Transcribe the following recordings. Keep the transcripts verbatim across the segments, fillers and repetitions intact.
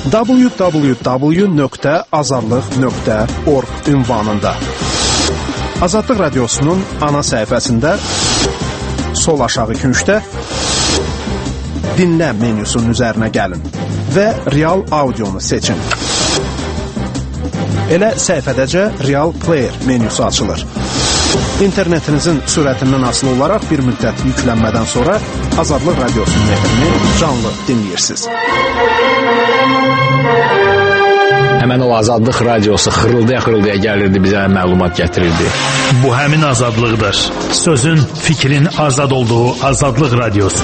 w w w nöqtə azadlıq nöqtə org ünvanında. Azadlıq Radiosu'nun ana səhifəsində sol aşağı küncdə dinlə menyusunun üzərinə gəlin və Real Audionu seçin. Elə səhifədəcə Real Player menyusu açılır. İnternetinizin sürətindən asılı olaraq bir müddət yüklənmədən sonra Azadlıq Radiosu'nun efrini canlı dinləyirsiniz. Həmən o Azadlıq Radiosu xırıldaya-xırıldaya gəlirdi, bizə məlumat gətirirdi. Bu həmin azadlıqdır. Sözün, fikrin azad olduğu Azadlıq Radiosu.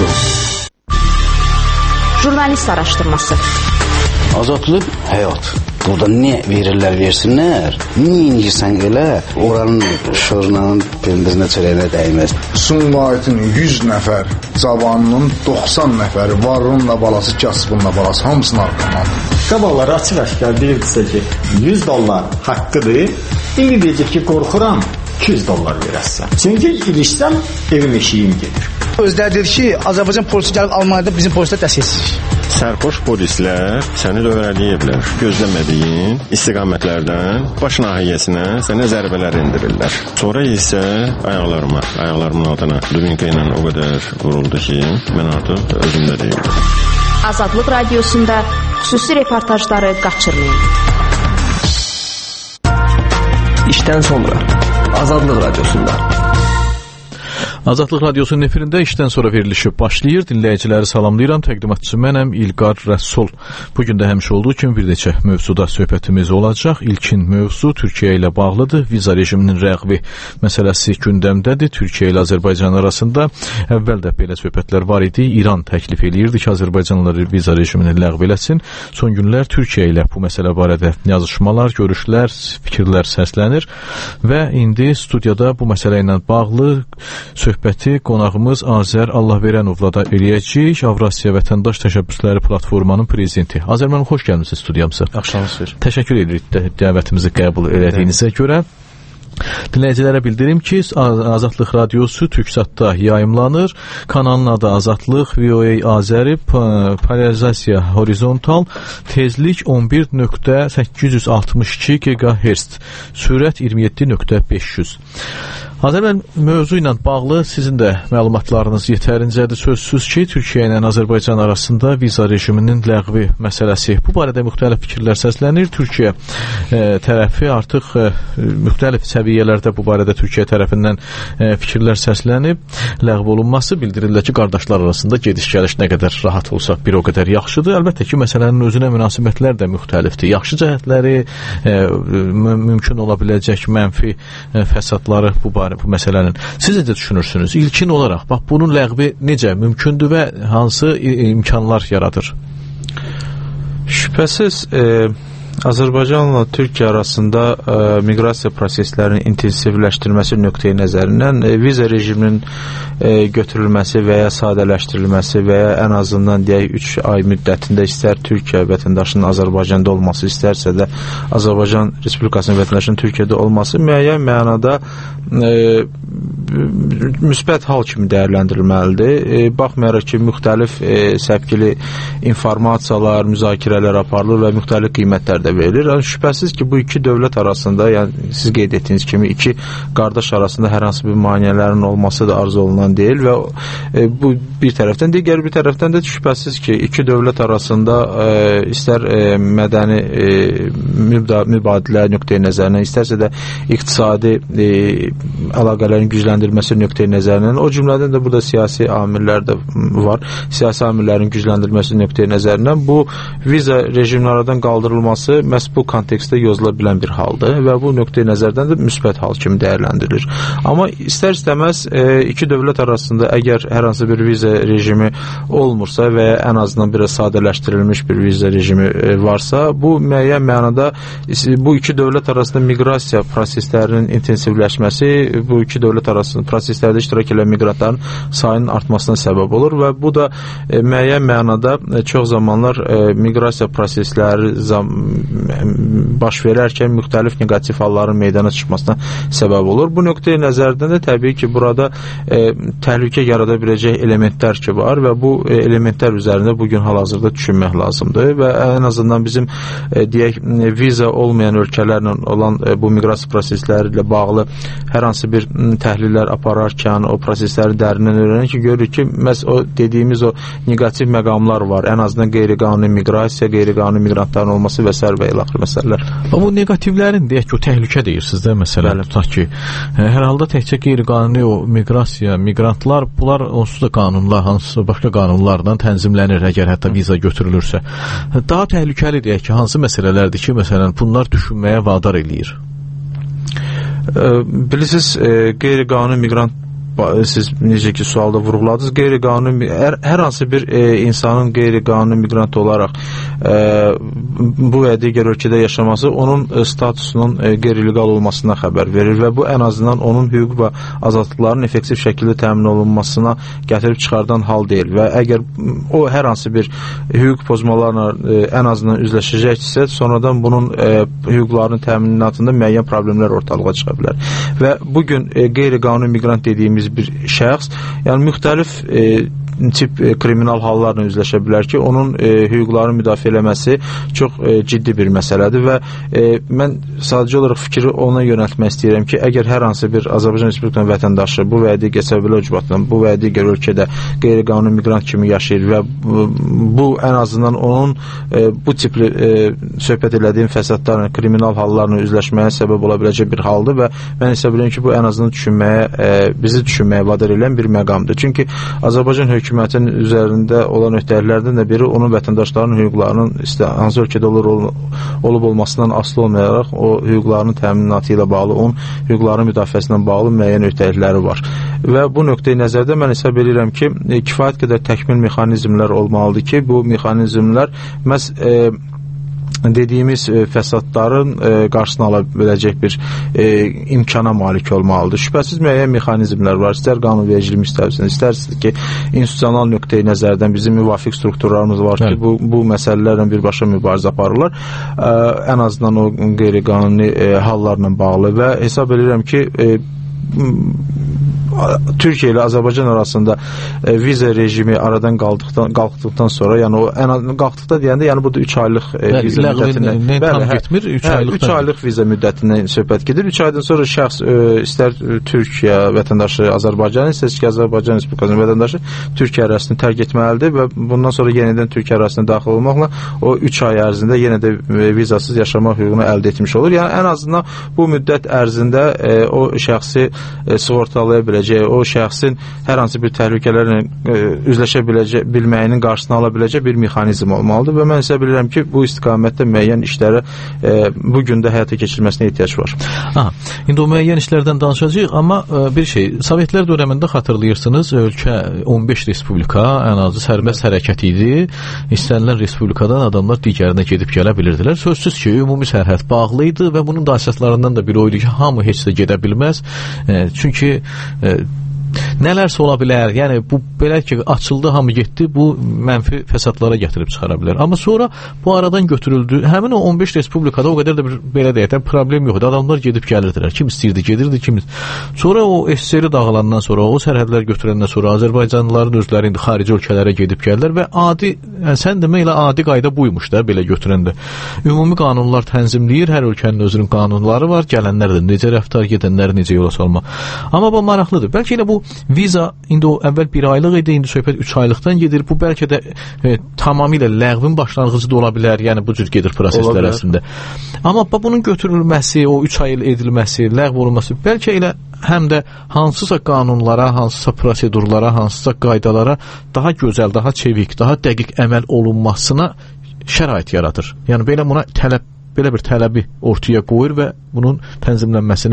Jurnalist araşdırması. Azadlıq həyat. Burada ne verirlər versinlər, niyə incirsən elə, oranın şorunanın pendizinə çörəyinə dəyməz. Sumqayıtın yüz nəfər cavanının doxsan nəfəri, varınla balası, kasbınla balası, hamısını arqamandır. Qabalları açıq əşkar deyirdisə ki, yüz dollar haqqıdır, indi deyəcək ki, qorxuram, iki yüz dollar verəsən. Çünki ilişsəm, evim eşiyim gedir. Özləri dedi ki, Azərbaycan polisi gəlib Almaniyada bizim polislər dəstəksizlik. Sərxoş polislər səni dövrələyiblər. Gözləmədiyin istiqamətlərdən baş nahiyəsinə sənə zərbələr endirirlər. Sonra isə ayaqlarıma, ayaqlarımın altına dubinka ilə o qədər vuruldu ki, mən artıq özümdə deyildim. Azadlıq Radiosunda xüsusi reportajları qaçırmayın. İşdən sonra Azadlıq Radiosunda. Azadlıq Radiosunun efirində işdən sonra verilişi başlayır. Dinləyiciləri salamlayıram. Təqdimatçı mənəm İlqar Rəsul. Bugün də həmişə olduğu kimi bir neçə mövzuda söhbətimiz olacaq. İlkin mövzu Türkiyə ilə bağlıdır. Viza rejiminin rəğvi məsələsi gündəmdədir. Türkiyə ilə Azərbaycan arasında əvvəl də belə söhbətlər var idi. İran təklif eləyirdi ki, Azərbaycanlıları viza rejimini ləğv eləsin. Son günlər Türkiyə ilə bu məsələ barədə yazışmalar, görüşlər, fikirlər səslənir və indi studiyada bu məsələ ilə bağlı söhbət Söhbəti qonağımız Azər Allahverənovla da eləyəcəyik. Avrasiya Vətəndaş Təşəbbüsləri Platformanın prezidenti. Azər müəllim, xoş gəlmisiniz studiyamıza. Axşamınız. Təşəkkür edirik dəvətimizi qəbul elədiyinizə görə. Dinləyicilərə bildirim ki, Azadlıq Radiosu Türksatda yayımlanır. Kanalın adı Azadlıq, V O A Azəri, polarizasiya horizontal, tezlik on bir nöqtə səkkiz yüz altmış iki gigahertz, sürət iyirmi yeddi nöqtə beş yüz. Azərbaycan mövzu ilə bağlı sizin də məlumatlarınız yetərincədir. Sözsüz ki, Türkiyə ilə Azərbaycan arasında viza rejiminin ləğvi məsələsi. Bu barədə müxtəlif fikirlər səslənir. Türkiyə e, tərəfi artıq e, müxtəlif səviyyələrdə bu barədə Türkiyə tərəfindən e, fikirlər səslənib. Ləğv olunması bildirilir ki, qardaşlar arasında gediş-gəliş nə qədər rahat olsa bir o qədər yaxşıdır. Əlbəttə ki, məsələnin özünə münasibətlər də müxtəlifdir. Yaxşı cəhətləri, e, mümkün ola biləcək mənfi e, fəsadları bu barədə bu məsələnin. Siz necə düşünürsünüz? İlkin olaraq, bax, bunun ləğvi necə mümkündür və hansı imkanlar yaradır? Şübhəsiz, e, Azərbaycanla Türkiyə arasında e, miqrasiya proseslərinin intensivləşdirilməsi nöqteyi nəzərindən e, viza rejiminin e, götürülməsi və ya sadələşdirilməsi və ya ən azından deyək üç ay müddətində istər Türkiyə vətəndaşının Azərbaycanda olması, istərsə də Azərbaycan Respublikasının vətəndaşının Türkiyədə olması müəyyən mənada e, müsbət hal kimi dəyərləndirilməlidir. E, baxmayaraq ki, müxtəlif e, səpkili informasiyalar, müzakirələr aparılır və müxtəlif qiymətlər də verilir. Yəni, şübhəsiz ki, bu iki dövlət arasında, yəni siz qeyd etdiyiniz kimi iki qardaş arasında hər hansı bir maneələrin olması da arzu olunan deyil və e, bu bir tərəfdən, digər bir tərəfdən də şübhəsiz ki, iki dövlət arasında e, istər e, mədəni e, mübadilə nöqteyi nəzərindən, istərsə də iqtisadi e, əlaqələrin gücləndirilməsi nöqteyi nəzərindən, o cümlədən də burada siyasi amillər də var. Siyasi amillərin gücləndirilməsi nöqteyi nəzərindən bu viza rejiminin aradan qaldırılması məhz bu kontekstdə yozula bilən bir haldır və bu nöqteyi nəzərdən də müsbət hal kimi dəyərləndirilir. Amma istər-istəməz e, iki dövlət arasında əgər hər hansı bir viza rejimi olmursa və ya ən azından biraz sadələşdirilmiş bir viza rejimi e, varsa, bu müəyyən mənada bu iki dövlət arasında miqrasiya proseslərinin intensivləşməsi, bu iki dövlət arası proseslərdə iştirak edən miqrantların sayının artmasına səbəb olur və bu da e, müəyyən mənada e, çox zamanlar e, miqrasiya prosesləri zam, baş verərkən müxtəlif negativ halların meydana çıxmasına səbəb olur. Bu nöqteyi nəzərdən də təbii ki, burada e, təhlükə yarada biləcək elementlər ki var və bu e, elementlər üzərində bugün hal-hazırda düşünmək lazımdır və ən azından bizim e, deyək viza olmayan ölkələrlə olan e, bu miqrasiya prosesləri ilə bağlı hər hansı bir təhlillər apararkən o prosesləri dərindən öyrənir ki, görürük ki, məhz o dediyimiz o negativ məqamlar var. Ən azından qeyri-qanuni miqrasiya, qeyri-qanuni miqrantların olması və s. və ilaxır məsələlər. Bu negativlərin deyək ki, o təhlükə deyirsiniz də məsələn, tutaq ki, hər halda təkcə qeyri-qanuni o miqrasiya, miqrantlar, bunlar onsuz da qanunlar, hansısa başqa qanunlardan tənzimlənir, əgər hətta viza götürülürsə. Daha təhlükəli deyək ki, hansı məsələlərdir ki, məsələn, bunlar düşünməyə vadar eləyir? Bilirsiniz, qeyri-qanuni miqrant siz necə ki sualda vurğuladınız, qeyri-qanuni hər, hər hansı bir e, insanın qeyri-qanuni miqrant olaraq e, bu və digər ölkədə yaşaması onun e, statusunun e, qeyri-legal olmasına xəbər verir və bu ən azından onun hüquq və azadlıqların effektiv şəkildə təmin olunmasına gətirib çıxardan hal deyil və əgər o hər hansı bir hüquq pozmalarla e, ən azından üzləşəcəksə, sonradan bunun e, hüquqlarının təminatında müəyyən problemlər ortalığa çıxa bilər və bugün e, qeyri-qanuni miqrant dediyimiz bir şəxs, yəni müxtəlif e, tip e, kriminal hallarla üzləşə bilər ki, onun e, hüquqlarını müdafiə eləməsi çox e, ciddi bir məsələdir və e, mən sadəcə olaraq fikri ona yönəltmək istəyirəm ki, əgər hər hansı bir Azərbaycan Respublikasının vətəndaşı bu və ya digər səbəblər ucbatından bu və ya digər ölkədə qeyri-qanuni miqrant kimi yaşayır və bu, bu ən azından onun e, bu tipli e, söhbət elədiyim fəsadlarla, kriminal hallarla üzləşməyə səbəb ola biləcək bir haldır və mən hesab edirəm ki, bu ən azından düşünməyə, e, bizi düşünməyə vadar edən bir məqamdır. Çünki Azərbaycan hökuməti hökumətin üzərində olan öhdəliklərdən də biri onun vətəndaşlarının hüquqlarının istə, hansı ölkədə olur, olub olmasından asılı olmayaraq o hüquqlarının təminatı ilə bağlı, onun hüquqlarının müdafiəsindən bağlı müəyyən öhdəlikləri var. Və bu nöqteyi nəzərdə mən hesab edirəm ki, kifayət qədər təkmil mexanizmlər olmalıdır ki, bu mexanizmlər məhz e, dediyimiz e, fəsadların e, qarşısını ala biləcək bir e, imkana malik olmalıdır. Şübhəsiz müəyyən mexanizmlər var. İstər qanunvericilik istərsiniz, istərsiniz ki, institusional nöqteyi nəzərdən bizim müvafiq strukturlarımız var ki, bu, bu məsələlərlə birbaşa mübarizə aparırlar. E, ən azından o qeyri-qanuni e, hallarla bağlı və hesab edirəm ki, e, Türkiyə ilə Azərbaycan arasında e, viza rejimi aradan qaldıqdan qalxdıqdan sonra, yəni o ən qalxdıqda deyəndə, yəni burada üç aylıq e, viza müddətindən, bəli, getmir, üç aylıq üç aylıq viza müddətindən söhbət gedir. üç aydan sonra şəxs e, istər Türkiyə vətəndaşı Azərbaycan, istər ki, Azərbaycan Respublikasının vətəndaşı Türkiyə ərazisini tərk etməlidir və bundan sonra yenidən Türkiyə ərazisinə daxil olmaqla o üç ay ərzində yenə də e, vizasız yaşama hüququnu əldə etmiş olur. Yəni ən azından bu müddət ərzində e, o şəxsi e, sığortalaya biləcək, o şəxsin hər hansı bir təhlükələrlə e, üzləşə biləcək, bilməyinin qarşısını ala biləcək bir mexanizm olmalıdır və mən hesab edirəm ki, bu istiqamətdə müəyyən işlərə e, bu gün də həyata keçirilməsinə ehtiyac var. Ha, indi o müəyyən işlərdən danışacağıq, amma e, bir şey, Sovetlər dövründə xatırlayırsınız, ölkə on beş respublika ən azı sərbəst hərəkət idi. İstənilən respublikadan adamlar digərinə gedib gələ bilirdilər. Sözsüz ki, ümumi sərhəd bağlı idi və bunun da əsaslarından da biri o idi ki, hamı heç də gedə bilməz. E, çünki e, nələrsə ola bilər, yəni bu belə ki, açıldı, hamı getdi, bu mənfi fəsadlara gətirib çıxara bilər. Amma sonra bu aradan götürüldü. Həmin o on beş respublikada o qədər də bir, belə deyək, problem yox idi. Adamlar gedib gəlirdilər. Kim istəyirdi, gedirdi, kim. Sonra o S S R dağılandan sonra, o sərhədlər götürəndən sonra Azərbaycanlıların özləri indi xarici ölkələrə gedib gəldilər və adi, yəni sən demək elə adi qayda buymuş da belə götürəndə. Ümumi qanunlar tənzimləyir, hər ölkənin özünün qanunları var, gələnlər də necə rəftar, gedənlər necə yola salma. Amma bu maraqlıdır. Bəlkə elə bu viza indi o əvvəl bir aylıq idi, indi söhbət üç aylıqdan gedir. Bu bəlkə də e, tamamilə ləğvin başlanğıcı da ola bilər. Yəni bu cür gedir proseslər əslində. Amma bunun götürülməsi, o üç ay edilməsi, ləğv olunması bəlkə elə həm də hansısa qanunlara, hansısa prosedurlara, hansısa qaydalara daha gözəl, daha çevik, daha dəqiq əməl olunmasına şərait yaradır. Yəni belə buna tələb, belə bir tələbi ortaya qoyur və bunun tənzimlənməsinə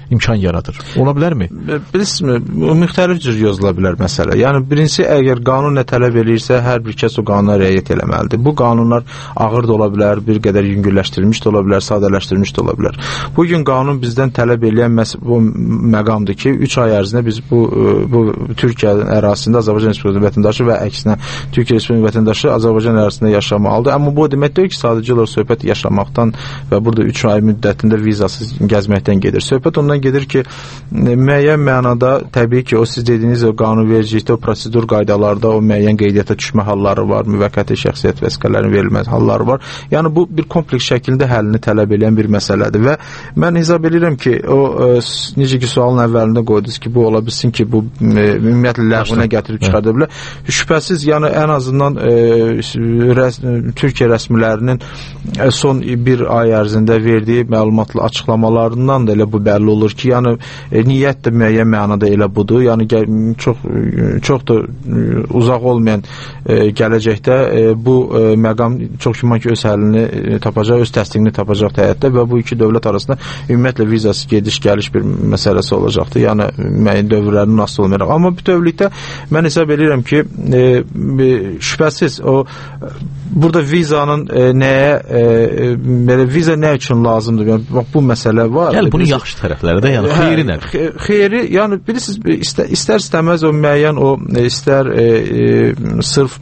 imkan yaradır. Ola bilərmi? Bilirsiniz, müxtəlif cür yazıla bilər məsələ. Yəni birincisi, əgər qanun nə tələb eləyirsə, hər bir kəs o qanuna riayət eləməlidir. Bu qanunlar ağır da ola bilər, bir qədər yüngülləşdirilmiş də ola bilər, sadələşdirilmiş də ola bilər. Bu gün qanun bizdən tələb eləyən bu məqamdır ki, üç ay ərzində biz bu bu Türkiyə ərazisində Azərbaycan Respublikası vətəndaşı və əksinə Türkiyə Respublikası vətəndaşı Azərbaycan ərazisində yaşamalıdır. Amma bu demək deyil ki, sadəcə olaraq söhbət yaşamaqdan və burada üç ay müddətində vizasız gəzməkdən gedir. Söhbət ondan gedir ki, müəyyən mənada təbii ki, o siz dediyiniz o qanunvericilikdə, o prosedur qaydalarda o müəyyən qeydiyyata düşmə halları var, müvəqqəti şəxsiyyət vəsiqələrinin verilməsi halları var. Yəni bu bir kompleks şəkildə həllini tələb edən bir məsələdir və mən hesab edirəm ki, o necə ki sualın əvvəlində qoydunuz ki, bu ola bilsin ki, bu ümumiyyətlə ləğvinə gətirib çıxarda bilər. Şübhəsiz, yəni ən azından e, rəs Türkiyə rəsmilərinin son bir ay ərzində verdiyi məlumatlı açıqlamalarından da elə bu bəlli olur ki, yəni e, niyyət də müəyyən mənada elə budur. Yəni çox çox da uzaq olmayan e, gələcəkdə e, bu e, məqam çox güman ki öz həllini e, tapacaq, öz təsdiqini tapacaq həyatda və bu iki dövlət arasında ümumiyyətlə vizasız gediş-gəliş bir məsələsi olacaqdır. Yəni müəyyən dövrlərin nasıl olmayaraq. Amma bütövlükdə mən hesab edirəm ki, e, şübhəsiz o burada vizanın e, nəyə e, belə viza nə üçün lazımdır? Yəni bax bu məsələ var. Yəni bunun yaxşı tərəfləri də, yəni xeyri nədir? Xeyri, yəni bilirsiniz, istər, istər istəməz o müəyyən o istər e, e, sırf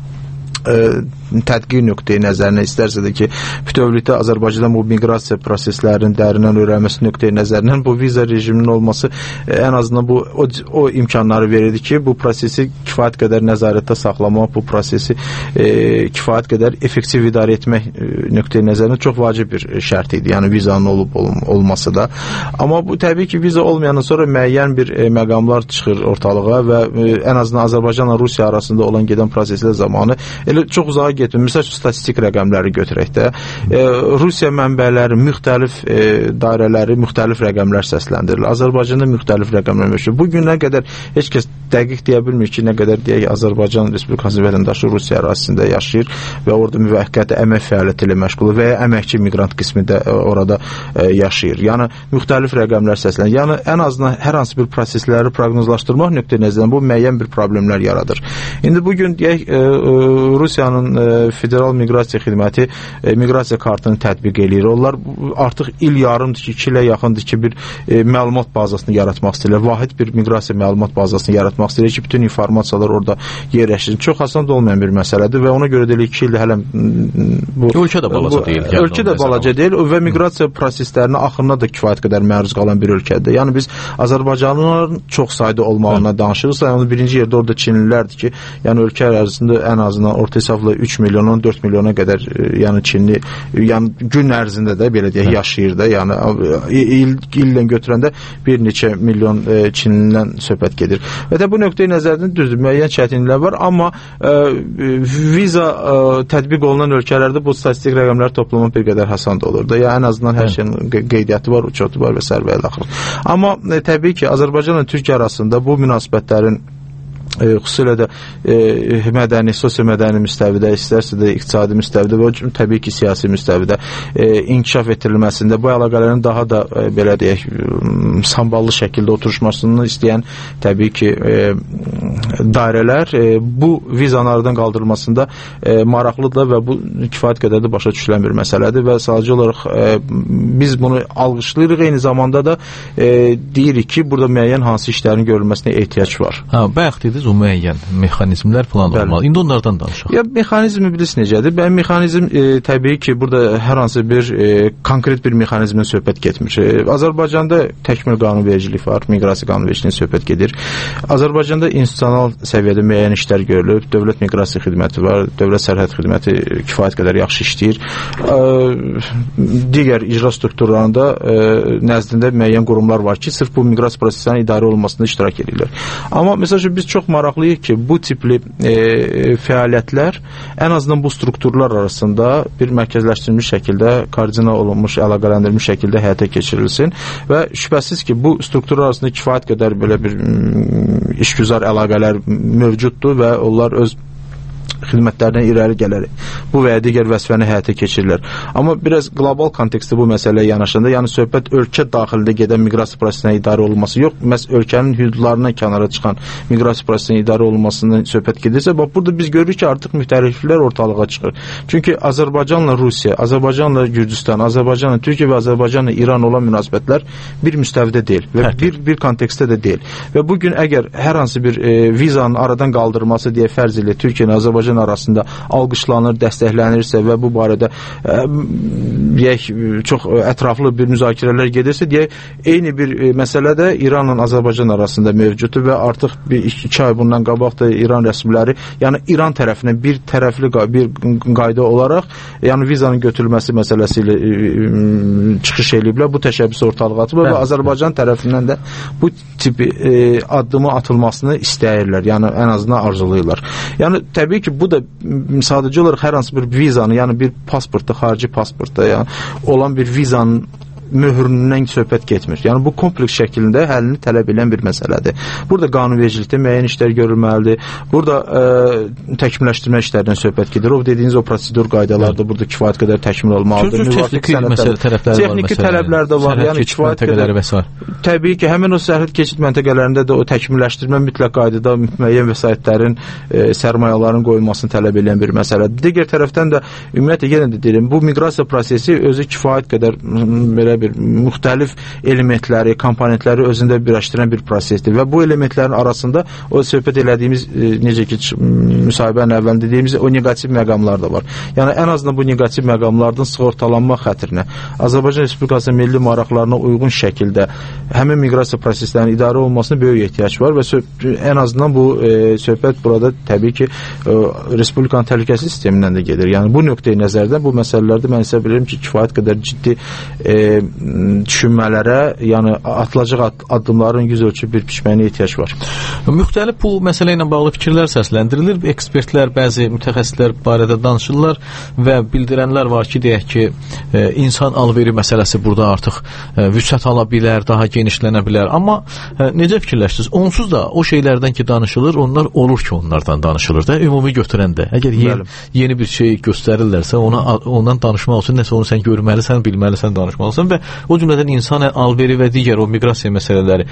e, tədqiq nöqteyi nəzərinə, istərsə də ki, bütövlükdə Azərbaycanda bu miqrasiya proseslərinin dərindən öyrənməsi nöqteyi nəzərindən bu viza rejiminin olması e, ən azından bu o, o imkanları verirdi ki, bu prosesi kifayət qədər nəzarətdə saxlamaq, bu prosesi e, kifayət qədər effektiv idarə etmək e, nöqteyi nəzərindən çox vacib bir şərt idi. Yəni vizanın olub ol olması da. Amma bu təbii ki, viza olmayandan sonra müəyyən bir e, məqamlar çıxır ortalığa və e, ən azından Azərbaycanla Rusiya arasında olan gedən proseslər zamanı elə çox uzağa getmir. Məsəl üçün statistik rəqəmləri götürək də. E, Rusiya mənbələri müxtəlif e, dairələri müxtəlif rəqəmlər səsləndirir. Azərbaycanda müxtəlif rəqəmlər mövcud. Bu günə qədər heç kəs dəqiq deyə bilmir ki, nə qədər deyək Azərbaycan Respublikası vətəndaşı Rusiya ərazisində yaşayır və orada müvəqqəti əmək fəaliyyəti ilə məşğul və ya əməkçi miqrant qismi də e, orada e, yaşayır. Yəni müxtəlif rəqəmlər səslənir. Yəni ən azından hər hansı bir prosesləri proqnozlaşdırmaq nöqteyi-nəzərindən bu müəyyən bir problemlər yaradır. İndi bu gün deyək e, e, Rusiyanın e, Federal Miqrasiya Xidməti e, miqrasiya kartını tətbiq eləyir. Onlar artıq il yarımdır ki, iki ilə yaxındır ki, bir e, məlumat bazasını yaratmaq istəyirlər. Vahid bir miqrasiya məlumat bazasını yaratmaq istəyirlər ki, bütün informasiyalar orada yerləşsin. Çox asan da olmayan bir məsələdir və ona görə də iki ildə hələ bu ölkə də balaca deyil. Yəni, ölkə də balaca deyil və miqrasiya proseslərinə, axırına da kifayət qədər məruz qalan bir ölkədir. Yəni biz Azərbaycanlıların çox sayda olmağına danışırıqsa, yəni birinci yerdə orada Çinlilərdir ki, yəni ölkə ərazisində ən azından orta hesabla üç milyondan dörd milyona qədər yəni Çinli yəni gün ərzində də belə deyək yaşayır da, yəni il illə götürəndə bir neçə milyon e, Çinlidən söhbət gedir. Və də bu nöqteyi nəzərdən düzdür, müəyyən çətinliklər var, amma e, viza e, tətbiq olunan ölkələrdə bu statistik rəqəmləri toplamaq bir qədər asan da olur da. Yəni ən azından hər şeyin qeydiyyatı var, uçotu var və s. və axır. Amma e, təbii ki, Azərbaycanla Türkiyə arasında bu münasibətlərin E, xüsusilə də e, mədəni, sosio-mədəni müstəvidə, istərsə də iqtisadi müstəvidə və təbii ki, siyasi müstəvidə e, inkişaf etdirilməsində bu əlaqələrin daha da e, belə deyək, samballı şəkildə oturuşmasını istəyən təbii ki, e, dairələr e, bu vizanlardan qaldırılmasında e, maraqlıdır və bu kifayət qədər də başa düşülən bir məsələdir və sadəcə olaraq e, biz bunu alqışlayırıq, eyni zamanda da e, deyirik ki, burada müəyyən hansı işlərin görülməsinə ehtiyac var. Ha, bayaq dediniz o müəyyən mexanizmlər falan olmalı. İndi onlardan danışaq. Ya mexanizmi bilirsiniz necədir? Bən mexanizm e, təbii ki, burada hər hansı bir e, konkret bir mexanizmdən söhbət getmir. E, Azərbaycanda təkmil qanunvericilik var, miqrasiya qanunvericiliyindən söhbət gedir. Azərbaycanda institusional səviyyədə müəyyən işlər görülür. Dövlət Miqrasiya Xidməti var, Dövlət Sərhəd Xidməti kifayət qədər yaxşı işləyir. E, digər icra strukturlarında e, nəzdində müəyyən qurumlar var ki, sırf bu miqrasiya proseslərinin idarə olunmasında iştirak edirlər. Amma məsələn biz çox maraqlıyıq ki, bu tipli e, fəaliyyətlər ən azından bu strukturlar arasında bir mərkəzləşdirilmiş şəkildə, koordinə olunmuş, əlaqələndirilmiş şəkildə həyata keçirilsin və şübhəsiz ki, bu strukturlar arasında kifayət qədər belə bir işgüzar əlaqələr mövcuddur və onlar öz xidmətlərindən irəli gələrək bu və ya digər vəzifəni həyata keçirirlər. Amma biraz qlobal kontekstdə bu məsələyə yanaşanda, yəni söhbət ölkə daxilində gedən miqrasiya prosesinə idarə olunması yox, məhz ölkənin hüdudlarından kənara çıxan miqrasiya prosesinə idarə olunmasından söhbət gedirsə, bax burada biz görürük ki, artıq müxtəlifliklər ortalığa çıxır. Çünki Azərbaycanla Rusiya, Azərbaycanla Gürcüstan, Azərbaycanla Türkiyə və Azərbaycanla İran olan münasibətlər bir müstəvidə deyil və bir bir kontekstdə də deyil. Və bu gün əgər hər hansı bir e, vizanın aradan qaldırılması deyə fərz ilə Türkiyə ilə Azərbaycan arasında alqışlanır, dəstəklənirsə və bu barədə e, deyək, çox ətraflı bir müzakirələr gedirsə, deyək, eyni bir e, məsələdə İranla Azərbaycan arasında mövcuddur və artıq bir iki ay bundan qabaq da İran rəsmiləri, yəni İran tərəfindən bir tərəfli bir qayda olaraq, yəni vizanın götürülməsi məsələsi ilə e, çıxış ediblər. Bu təşəbbüs ortalığa atılıb və Azərbaycan tərəfindən də bu tipi e, addımı atılmasını istəyirlər. Yəni ən azından arzulayırlar. Yəni təbii ki, bu da sadəcə olaraq hər hansı bir vizanı, yəni bir pasportda, xarici pasportda, yəni olan bir vizanın möhründən söhbət getmir. Yəni bu kompleks şəklində həllini tələb edən bir məsələdir. Burada qanunvericilikdə müəyyən işlər görülməlidir. Burada ə, təkmilləşdirmə işlərindən söhbət gedir. O dediyiniz o prosedur qaydalarda burada kifayət qədər təkmil olmalıdır. Texniki məsələ tərəfləri var. Texniki tələblər də var. Yəni kifayət qədər və s. Təbii ki, həmin o sərhəd keçid məntəqələrində də o təkmilləşdirmə mütləq qaydada müəyyən vəsaitlərin, e, sərmayaların qoyulmasını tələb edən bir məsələdir. Digər tərəfdən də ümumiyyətlə yenə də deyirəm, bu miqrasiya prosesi özü kifayət qədər belə bir müxtəlif elementləri, komponentləri özündə birləşdirən bir prosesdir və bu elementlərin arasında o söhbət elədiyimiz, e, necə ki müsahibənin əvvəlində dediyimiz o neqativ məqamlar da var. Yəni ən azından bu neqativ məqamlardan sığortalanma xətrinə Azərbaycan Respublikasının milli maraqlarına uyğun şəkildə həmin miqrasiya proseslərinin idarə olunmasına böyük ehtiyac var və ən azından bu e, söhbət burada təbii ki e, Respublikanın təhlükəsizlik sistemindən də gedir. Yəni bu nöqteyi nəzərdən bu məsələlərdə mən hesab edirəm ki, kifayət qədər ciddi e, düşünmələrə, yəni atılacaq addımların yüz ölçü bir biçməyinə ehtiyac var. Müxtəlif bu məsələ ilə bağlı fikirlər səsləndirilir. Ekspertlər, bəzi mütəxəssislər barədə danışırlar və bildirənlər var ki, deyək ki, e, insan alveri məsələsi burada artıq e, vüsət ala bilər, daha genişlənə bilər. Amma e, necə fikirləşdiniz? Onsuz da o şeylərdən ki danışılır, onlar olur ki, onlardan danışılır da, ümumi götürəndə. Əgər yeni, yeni bir şey göstərirlərsə, ona ondan danışmaq üçün nəsə onu sən görməlisən, bilməlisən, danışmalısan və o cümlədən insan alveri və digər o miqrasiya məsələləri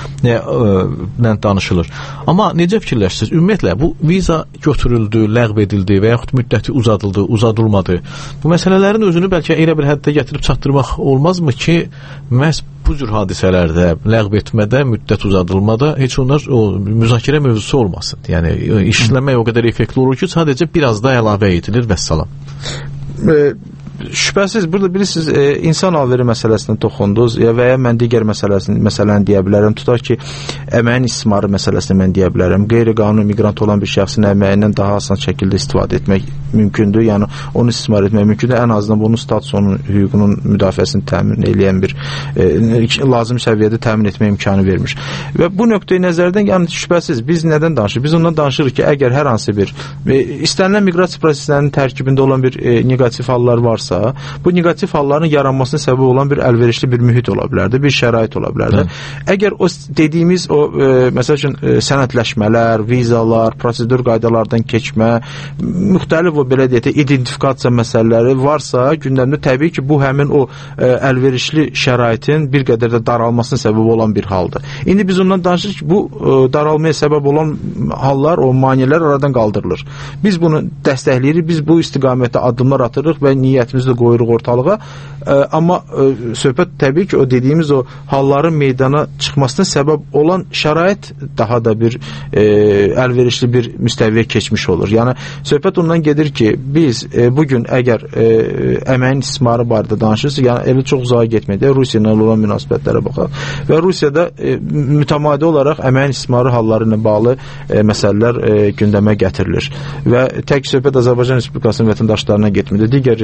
ilə danışılır. Amma necə fikirləşirsiniz? Ümumiyyətlə, bu viza götürüldü, ləğv edildi və yaxud müddəti uzadıldı, uzadılmadı. Bu məsələlərin özünü bəlkə elə bir həddə gətirib çatdırmaq olmazmı ki, məhz bu cür hadisələrdə, ləğv etmədə, müddət uzadılmada heç onlar o müzakirə mövzusu olmasın. Yəni, işləmək o qədər effektli olur ki, sadəcə biraz da əlavə edilir və salam. E Şübhəsiz, burada bilirsiniz, e, insan alveri məsələsinə toxundunuz ya və ya mən digər məsələsini, məsələni deyə bilərəm. Tutaq ki, əməyin istismarı məsələsini mən deyə bilərəm. Qeyri-qanuni miqrant olan bir şəxsin əməyindən daha asan şəkildə istifadə etmək mümkündür. Yəni, onu istismar etmək mümkündür. Ən azından bunun statusunun, hüququnun müdafiəsini təmin edən bir e, lazım səviyyədə təmin etmək imkanı vermiş. Və bu nöqteyi nəzərdən, yəni şübhəsiz, biz nədən danışırıq? Biz ondan danışırıq ki, əgər hər hansı bir e, istənilən miqrasiya proseslərinin tərkibində olan bir e, negativ hallar varsa, bu negativ halların yaranmasına səbəb olan bir əlverişli bir mühit ola bilərdi, bir şərait ola bilərdi. Əgər o dediyimiz o e, məsəl üçün e, sənədləşmələr, vizalar, prosedur qaydalardan keçmə, müxtəlif o belə deyək, identifikasiya məsələləri varsa, gündəmdə təbii ki, bu həmin o e, əlverişli şəraitin bir qədər də daralmasına səbəb olan bir haldır. İndi biz ondan danışırıq ki, bu e, daralmaya səbəb olan hallar, o maneələr aradan qaldırılır. Biz bunu dəstəkləyirik, biz bu istiqamətdə addımlar atırıq və niyyətimiz də qoyuruq ortalığa. E, amma e, söhbət təbii ki, o dediyimiz o halların meydana çıxmasına səbəb olan şərait daha da bir e, əlverişli bir müstəviyə keçmiş olur. Yəni, söhbət ondan gedir ki, biz e, bugün əgər e, əməyin istismarı barədə danışırsa, yəni elə çox uzağa getməkdə Rusiya ilə olan münasibətlərə baxaq və Rusiyada e, mütəmadi olaraq əməyin istismarı halları ilə bağlı e, məsələlər e, gündəmə gətirilir və tək söhbət Azərbaycan Respublikasının vətəndaşlarına getməkdə, digər Respublika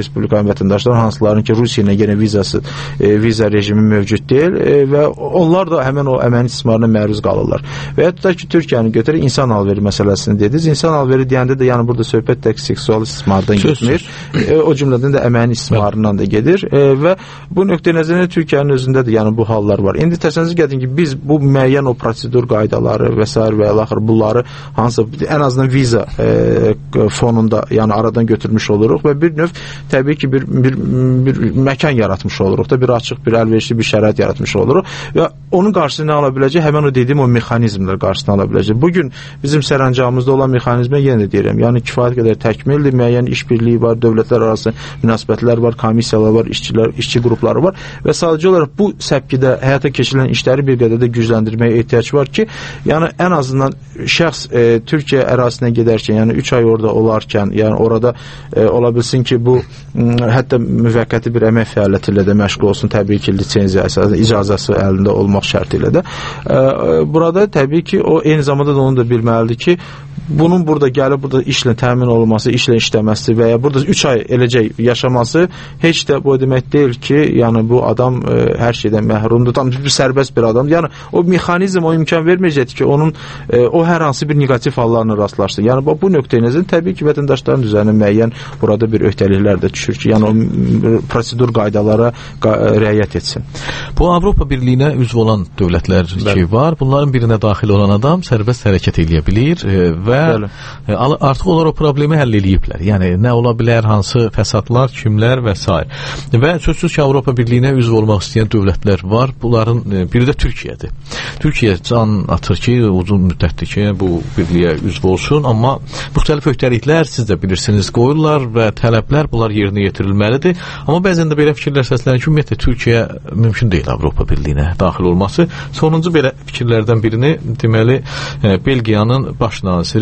Türkiyədən vətəndaşlar, hansıların ki, Rusiya ilə yenə vizası, e, viza rejimi mövcud deyil e, və onlar da həmin o əməyin istismarına məruz qalırlar. Və ya tutaq ki, Türkiyəni götürək, insan alveri məsələsini dediniz. İnsan alveri deyəndə də yəni burada söhbət tək seksual istismardan getmir. E, o cümlədən də əməyin istismarından da gedir e, və bu nöqteyi nəzərdə Türkiyənin özündə də yəni bu hallar var. İndi təsəvvür edin ki, biz bu müəyyən o prosedur qaydaları və s. və axır bunları hansı ən azından viza e, fonunda yəni aradan götürmüş oluruq və bir növ təbii ki bir, bir, bir məkan yaratmış oluruq da, bir açıq, bir əlverişli bir şərait yaratmış oluruq və onun qarşısını ala biləcək həmin o dediyim o mexanizmlər qarşısını ala biləcək. Bugün bizim sərəncamımızda olan mexanizmə yenə deyirəm, yəni kifayət qədər təkmildir, müəyyən işbirliyi var, dövlətlər arası münasibətlər var, komissiyalar var, işçilər, işçi qrupları var və sadəcə olaraq bu səpkidə həyata keçirilən işləri bir qədər də gücləndirməyə ehtiyac var ki, yəni ən azından şəxs e, Türkiyə ərazisinə gedərkən, yəni üç ay orada olarkən, yəni orada e, ola bilsin ki, bu m, hətta müvəqqəti bir əmək fəaliyyəti ilə də məşğul olsun, təbii ki, lisenziya əsasında icazəsi əlində olmaq şərti ilə də. E, burada təbii ki, o eyni zamanda da onu da bilməlidir ki, bunun burada gəlib burada işlə təmin olunması, işlə işləməsi və ya burada üç ay eləcək yaşaması heç də bu demək deyil ki, yəni bu adam e, hər şeydən məhrumdur, tam bir sərbəst bir adamdır. Yəni o mexanizm o imkan verməyəcəkdir ki, onun e, o hər hansı bir negativ hallarına rastlaşsın. Yəni bu nöqteyi nəzərdən təbii ki, vətəndaşların üzərinə müəyyən burada bir öhdəliklər də düşür ki, yəni o prosedur qaydalara qa riayət etsin. Bu Avropa Birliyinə üzv olan dövlətlər ki var, bunların birinə daxil olan adam sərbəst hərəkət edə bilir e, və Bəli. Artıq onlar o problemi həll ediblər. Yəni nə ola bilər, hansı fəsadlar, kimlər və s. Və sözsüz ki, Avropa Birliyinə üzv olmaq istəyən dövlətlər var. Bunların biri də Türkiyədir. Türkiyə can atır ki, uzun müddətdir ki, bu birliyə üzv olsun, amma müxtəlif öhdəliklər siz də bilirsiniz qoyurlar və tələblər bunlar yerinə yetirilməlidir. Amma bəzən də belə fikirlər səslənir ki, ümumiyyətlə Türkiyə mümkün deyil Avropa Birliyinə daxil olması. Sonuncu belə fikirlərdən birini deməli Belgiyanın baş naziri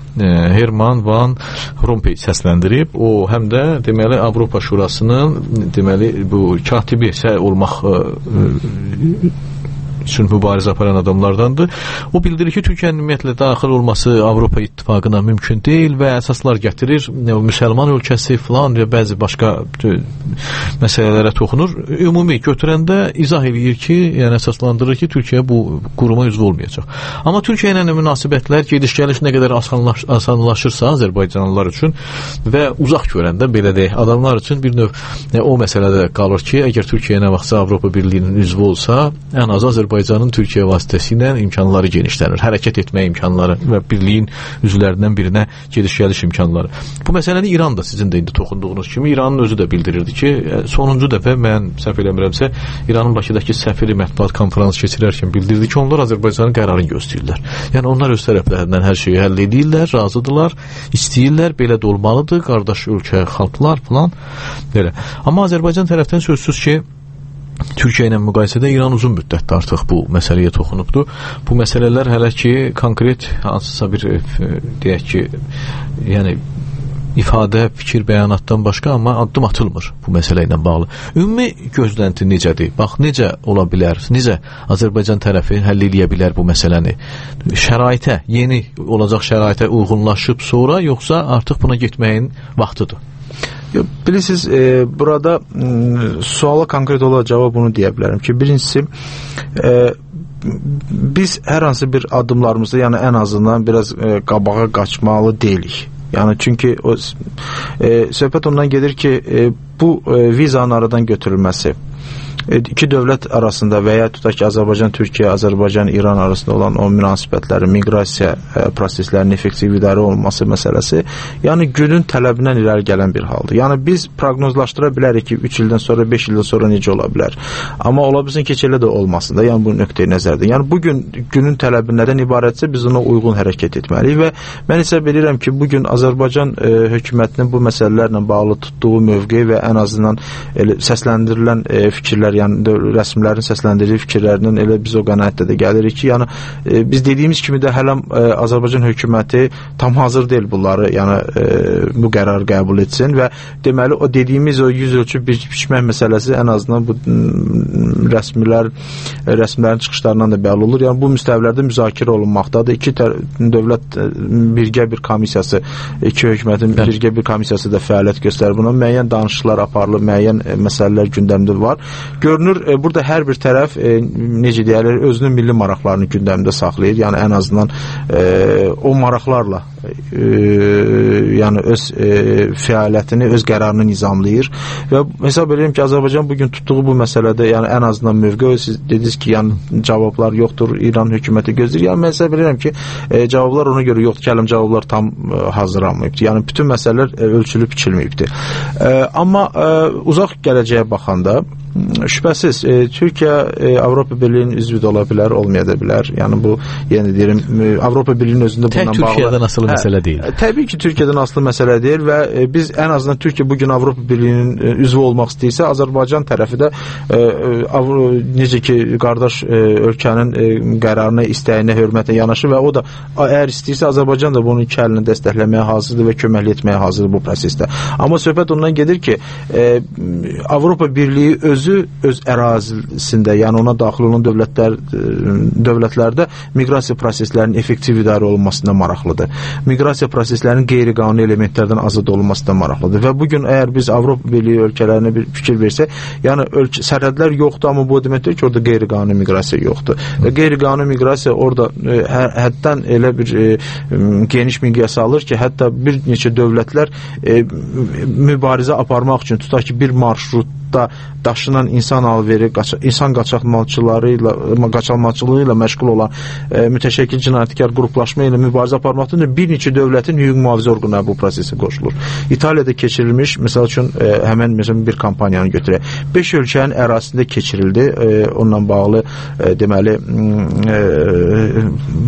Herman Van Rompuy səsləndirib. O həm də deməli Avropa Şurasının deməli bu katibi olmaq üçün mübarizə aparan adamlardandır. O bildirir ki, Türkiyənin ümumiyyətlə daxil olması Avropa İttifaqına mümkün deyil və əsaslar gətirir. Müsəlman ölkəsi filan və bəzi başqa məsələlərə toxunur. Ümumi götürəndə izah edir ki, yəni əsaslandırır ki, Türkiyə bu quruma üzv olmayacaq. Amma Türkiyə ilə münasibətlər gediş-gəliş nə qədər asanlaş asanlaşırsa Azərbaycanlılar üçün və uzaq görəndə belə deyək, adamlar üçün bir növ o məsələdə qalır ki, əgər Türkiyə nə vaxtsa Avropa Birliyinin üzvü olsa, ən az Azərbaycan Azərbaycanın Türkiyə vasitəsilə imkanları genişlənir, hərəkət etmə imkanları və birliyin üzvlərindən birinə gediş-gəliş imkanları. Bu məsələni İran da sizin də indi toxunduğunuz kimi İranın özü də bildirirdi ki, sonuncu dəfə mən səhv eləmirəmsə İranın Bakıdakı səfiri mətbuat konfransı keçirərkən bildirdi ki, onlar Azərbaycanın qərarını gözləyirlər. Yəni onlar öz tərəflərindən hər şeyi həll edirlər, razıdırlar, istəyirlər, belə də olmalıdır, qardaş ölkə, xalqlar falan belə. Amma Azərbaycan tərəfdən sözsüz ki, Türkiyə ilə müqayisədə İran uzun müddətdə artıq bu məsələyə toxunubdur. Bu məsələlər hələ ki konkret hansısa bir deyək ki, yəni ifadə, fikir, bəyanatdan başqa amma addım atılmır bu məsələ ilə bağlı. Ümumi gözlənti necədir? Bax, necə ola bilər? Necə Azərbaycan tərəfi həll edə bilər bu məsələni? Şəraitə, yeni olacaq şəraitə uyğunlaşıb sonra, yoxsa artıq buna getməyin vaxtıdır? Bilirsiniz, e, burada e, suala konkret olaraq cavab bunu deyə bilərəm ki, birincisi e, biz hər hansı bir addımlarımızda, yəni ən azından biraz e, qabağa qaçmalı deyilik. Yəni çünki o e, söhbət ondan gedir ki, e, bu e, vizanın aradan götürülməsi iki dövlət arasında və ya tutaq ki, Azərbaycan, Türkiyə, Azərbaycan, İran arasında olan o münasibətlərin, miqrasiya e, proseslərinin effektiv idarə olunması məsələsi, yəni günün tələbindən irəli gələn bir haldır. Yəni biz proqnozlaşdıra bilərik ki, üç ildən sonra, beş ildən sonra necə ola bilər. Amma ola bilsin ki, elə də olmasın da, yəni bu nöqteyi nəzərdə. Yəni bugün günün tələbi nədən ibarətsə, biz ona uyğun hərəkət etməliyik və mən isə bilirəm ki, bugün Azərbaycan e, hökumətinin bu məsələlərlə bağlı tutduğu mövqe və ən azından e, səsləndirilən e, fikirlər fikirlər, yəni rəsmilərin səsləndirdiyi fikirlərindən elə biz o qənaətdə də gəlirik ki, yəni e, biz dediyimiz kimi də hələ e, Azərbaycan hökuməti tam hazır deyil bunları, yəni e, bu qərarı qəbul etsin və deməli o dediyimiz o yüz ölçü bir biçmək məsələsi ən azından bu rəsmilər rəsmilərin çıxışlarından da bəlli olur. Yəni bu müstəvilərdə müzakirə olunmaqdadır. İki dövlət birgə bir komissiyası, iki hökumətin birgə bir komissiyası da fəaliyyət göstərir. Buna müəyyən danışıqlar aparılır, müəyyən e, məsələlər gündəmdə var. Görünür, e, burada hər bir tərəf e, necə deyirlər, özünün milli maraqlarını gündəmdə saxlayır. Yəni ən azından e, o maraqlarla e, yəni öz e, fəaliyyətini, öz qərarını nizamlayır və hesab edirəm ki, Azərbaycan bugün tutduğu bu məsələdə, yəni ən azından mövqe, siz dediniz ki, yəni cavablar yoxdur, İran hökuməti gözləyir. Yəni mən hesab edirəm ki, e, cavablar ona görə yoxdur, gələm cavablar tam e, hazırlanmayıbdır. Yəni bütün məsələlər e, ölçülüb biçilməyibdir. E, amma e, uzaq gələcəyə baxanda şübhəsiz e, Türkiyə e, Avropa Birliyinin üzvü də ola bilər, olmaya da bilər. Yəni bu, yəni deyirəm, Avropa Birliyinin özündə bundan bağlı. Tək Türkiyədən asılı hə, məsələ deyil. E, təbii ki, Türkiyədən asılı məsələ deyil və e, biz ən azından Türkiyə bugün Avropa Birliyinin e, üzvü olmaq istəyirsə, Azərbaycan tərəfi də e, Avro, necə ki, qardaş e, ölkənin e, qərarına, istəyinə, hörmətə yanaşır və o da əgər istəyirsə, Azərbaycan da bunu iki əlini dəstəkləməyə hazırdır və köməklik etməyə hazırdır bu prosesdə. Amma söhbət ondan gedir ki, e, Avropa Birliyi öz özü öz ərazisində, yəni ona daxil olan dövlətlər dövlətlərdə miqrasiya proseslərinin effektiv idarə olunmasına maraqlıdır. Miqrasiya proseslərinin qeyri-qanuni elementlərdən azad olunmasına maraqlıdır. Və bugün əgər biz Avropa Birliyi ölkələrinə bir fikir versək, yəni ölkə sərhədlər yoxdur, amma bu deməkdir ki, orada qeyri-qanuni miqrasiya yoxdur. Və qeyri-qanuni miqrasiya orada e, həddən elə bir e, geniş miqyas alır ki, hətta bir neçə dövlətlər e, mübarizə aparmaq üçün tutaq ki, bir marşrut da daşınan insan alveri, qaça, insan qaçaqmalçıları ilə, qaçalmaçılığı ilə məşğul olan e, mütəşəkkil cinayətkar qruplaşma ilə mübarizə aparmaqda bir neçə dövlətin hüquq mühafizə orqanları bu prosesə qoşulur. İtaliyada keçirilmiş, məsəl üçün e, həmən məsələn bir kampaniyanı götürək. beş ölkənin ərazisində keçirildi. E, onunla bağlı e, deməli e,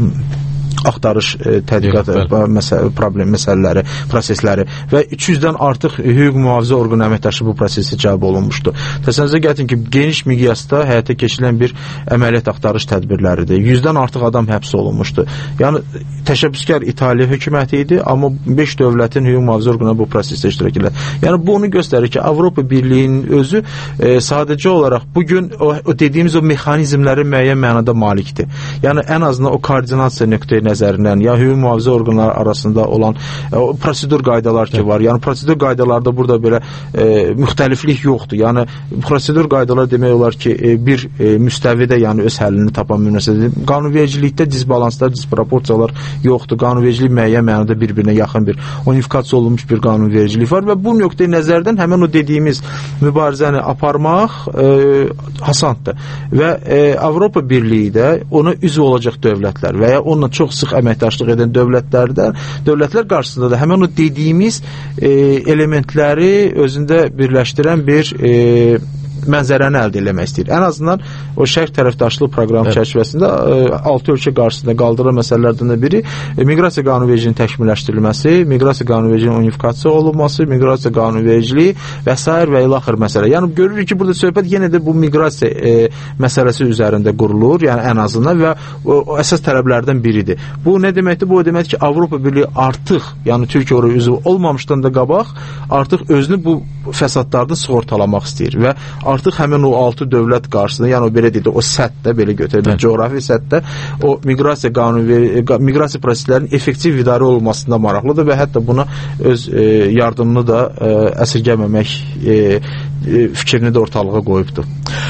axtarış, e, tədqiqat, məsələ, problem məsələləri, prosesləri və üç yüzdən artıq hüquq mühafizə orqanı əməkdaşı bu prosesi cəlb olunmuşdu. Təsəvvürünüzə gətirin ki, geniş miqyasda həyata keçirilən bir əməliyyat axtarış tədbirləridir. yüzdən artıq adam həbs olunmuşdu. Yəni təşəbbüskar İtaliya hökuməti idi, amma beş dövlətin hüquq mühafizə orqanı bu prosesdə iştirak edir. Yəni bu onu göstərir ki, Avropa Birliyinin özü e, sadəcə olaraq bugün o, o dediyimiz o mexanizmlərin müəyyən mənada malikdir. Yəni ən azından o koordinasiya nöqteyi nəzərindən, ya hüquq mühafizə orqanları arasında olan e, o prosedur qaydalar ki var. Yəni prosedur qaydalarda burada belə e, müxtəliflik yoxdur. Yəni prosedur qaydalar demək olar ki, e, bir e, müstəvidə, yəni öz həllini tapan münasibət. Qanunvericilikdə disbalanslar, disproporsiyalar yoxdur. Qanunvericilik müəyyən mənada bir-birinə yaxın bir unifikasiya olunmuş bir qanunvericilik var və bu nöqteyi nəzərdən həmin o dediyimiz mübarizəni aparmaq e, hasanddır. Və e, Avropa Birliyi də ona üzv olacaq dövlətlər və ya onunla çox sıx əməkdaşlıq edən dövlətlərdən, dövlətlər qarşısında da həmin o dediyimiz e, elementləri özündə birləşdirən bir e, mənzərəni əldə etmək istəyir. Ən azından o şərq tərəfdaşlıq proqramı evet. çərçivəsində altı ölkə qarşısında qaldırılan məsələlərdən də biri e, miqrasiya qanunvericiliyinin təkmilləşdirilməsi, miqrasiya qanunvericiliyinin unifikasiya olunması, miqrasiya qanunvericiliyi və s. və ilaxır məsələ. Yəni görürük ki, burada söhbət yenə də bu miqrasiya e, məsələsi üzərində qurulur, yəni ən azından və o, o əsas tələblərdən biridir. Bu nə deməkdir? Bu o deməkdir ki, Avropa Birliyi artıq, yəni Türkiyə oraya üzv olmamışdan da qabaq, artıq özünü bu fəsadlarda sığortalamaq istəyir və artıq həmin o altı dövlət qarşısında, yəni o belə deyək, o sətdə, belə götürək, coğrafi sətdə o miqrasiya qanunu, miqrasiya proseslərinin effektiv idarə olunmasında maraqlıdır və hətta buna öz e, yardımını da e, əsirgəməmək e, e, fikrini də ortalığa qoyubdur.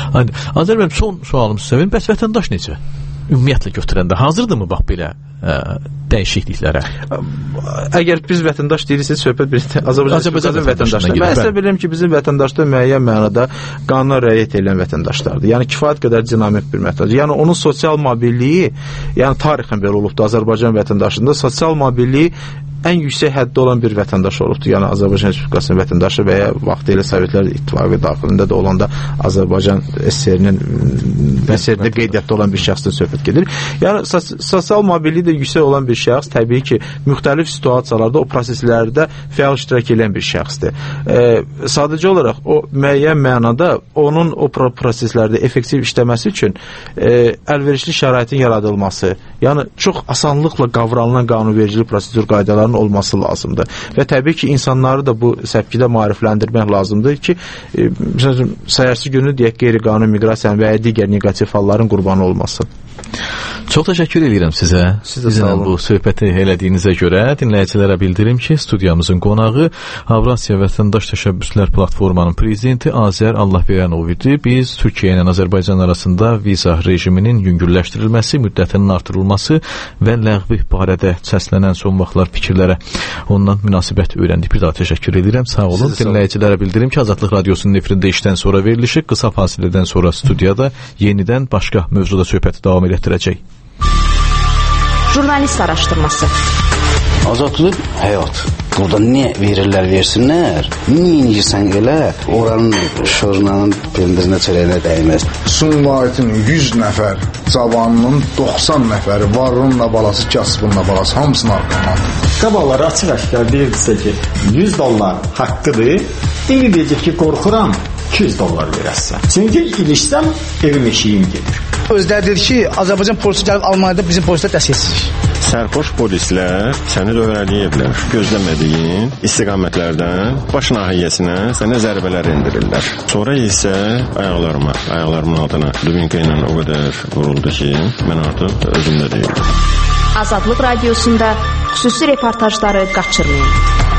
Azər bəy, son sualım sizə, bəs vətəndaş necə? Ümumiyyətlə götürəndə hazırdırmı bax belə ə, dəyişikliklərə? Əgər biz vətəndaş deyirsək, söhbət bir Azərbaycan vətəndaşları. Mən hesab edirəm ki, bizim vətəndaşlar müəyyən mənada qanuna riayət edən vətəndaşlardır. Yəni kifayət qədər dinamik bir vətəndaş. Yəni onun sosial mobilliyi, yəni tarixən belə olubdur Azərbaycan vətəndaşında sosial mobilliyi ən yüksək həddə olan bir vətəndaş olubdur. Yəni Azərbaycan Respublikasının vətəndaşı və ya vaxtilə Sovetlər İttifaqı daxilində də olanda Azərbaycan S S R-nin S S R-də qeydiyyatda olan bir şəxsdən söhbət gedir. Yəni sosial mobilliyi də yüksək olan bir şəxs təbii ki, müxtəlif situasiyalarda o proseslərdə fəal iştirak edən bir şəxsdir. E, sadəcə olaraq o müəyyən mənada onun o proseslərdə effektiv işləməsi üçün e, əlverişli şəraitin yaradılması, yəni çox asanlıqla qavranılan qanunvericilik prosedur qaydalarının olması lazımdır. Və təbii ki, insanları da bu səpkidə maarifləndirmək lazımdır ki, e, sayarsı günü deyək qeyri-qanuni miqrasiyanın və ya digər negativ halların qurbanı olmasın. Çox təşəkkür edirəm sizə. Sizlə bu söhbəti elədiyinizə görə dinləyicilərə bildirim ki, studiyamızın qonağı Avrasiya Vətəndaş Təşəbbüslər Platformanın prezidenti Azər Allahverənov idi. Biz Türkiyə ilə Azərbaycan arasında viza rejiminin yüngülləşdirilməsi, müddətinin artırılması və ləğvi barədə səslənən son vaxtlar fikirlərə ondan münasibət öyrəndik. Bir daha təşəkkür edirəm. Sağ olun. Sizə dinləyicilərə bildirim ki, Azadlıq Radiosunun efirində işdən sonra verilişi qısa fasilədən sonra studiyada yenidən başqa mövzuda söhbəti davam etdirəcək. Jurnalist araşdırması. Azadlıq həyat. Burada nə verirlər versinlər, nə inirsən elə, oranın şorunanın pendirinə çörəyinə dəyməz. Sumqayıtın yüz nəfər cavanının doxsan nəfəri varınla balası, kasbınla balası hamısını arqalandı. Qabaqları açıq-aşkar deyirdisə ki, yüz dollar haqqıdır, indi deyəcək ki, qorxuram, iki yüz dollar verəsən. Çünki ilişsəm, evim eşiyim gedir. Özləri deyir ki, Azərbaycan polisi gəlib Almaniyada bizim polislər dəstəksizlik. Sərxoş polislər səni dövrələyiblər. Gözləmədiyin istiqamətlərdən baş nahiyyəsinə sənə zərbələr endirirlər. Sonra isə ayaqlarıma, ayaqlarımın altına dubinka ilə o qədər vuruldu ki, mən artıq özümdə deyildim. Azadlıq Radiosunda xüsusi reportajları qaçırmayın.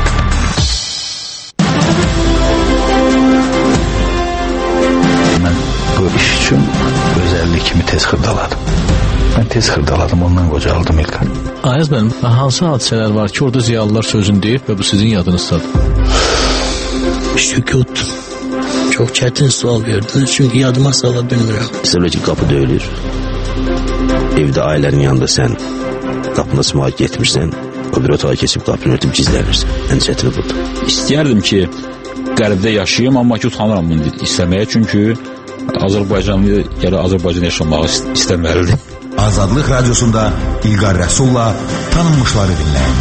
Mən bu iş üçün özəllik kimi tez xırdaladım. Mən tez xırdaladım, ondan qocaldım İlqar. Ayaz mənim, hansı hadisələr var ki, orada ziyalılar sözünü deyib və bu sizin yadınızdadır? Sükut. Çox çətin sual verdiniz, çünki yadıma sala bilmirəm. Məsələ ki, qapı döyülür. Evdə ailənin yanında sən qapını açmağa getmirsən, o bir otağa keçib qapını örtüb gizlənirsən. Ən çətini budur. İstəyərdim ki, qərbdə yaşayayım, amma ki, utanıram bunu istəməyə, çünki Azərbaycanlı gələ Azərbaycan yaşamağı istəməlidir. Azadlıq Radiosunda İlqar Rəsulla tanınmışları dinləyin.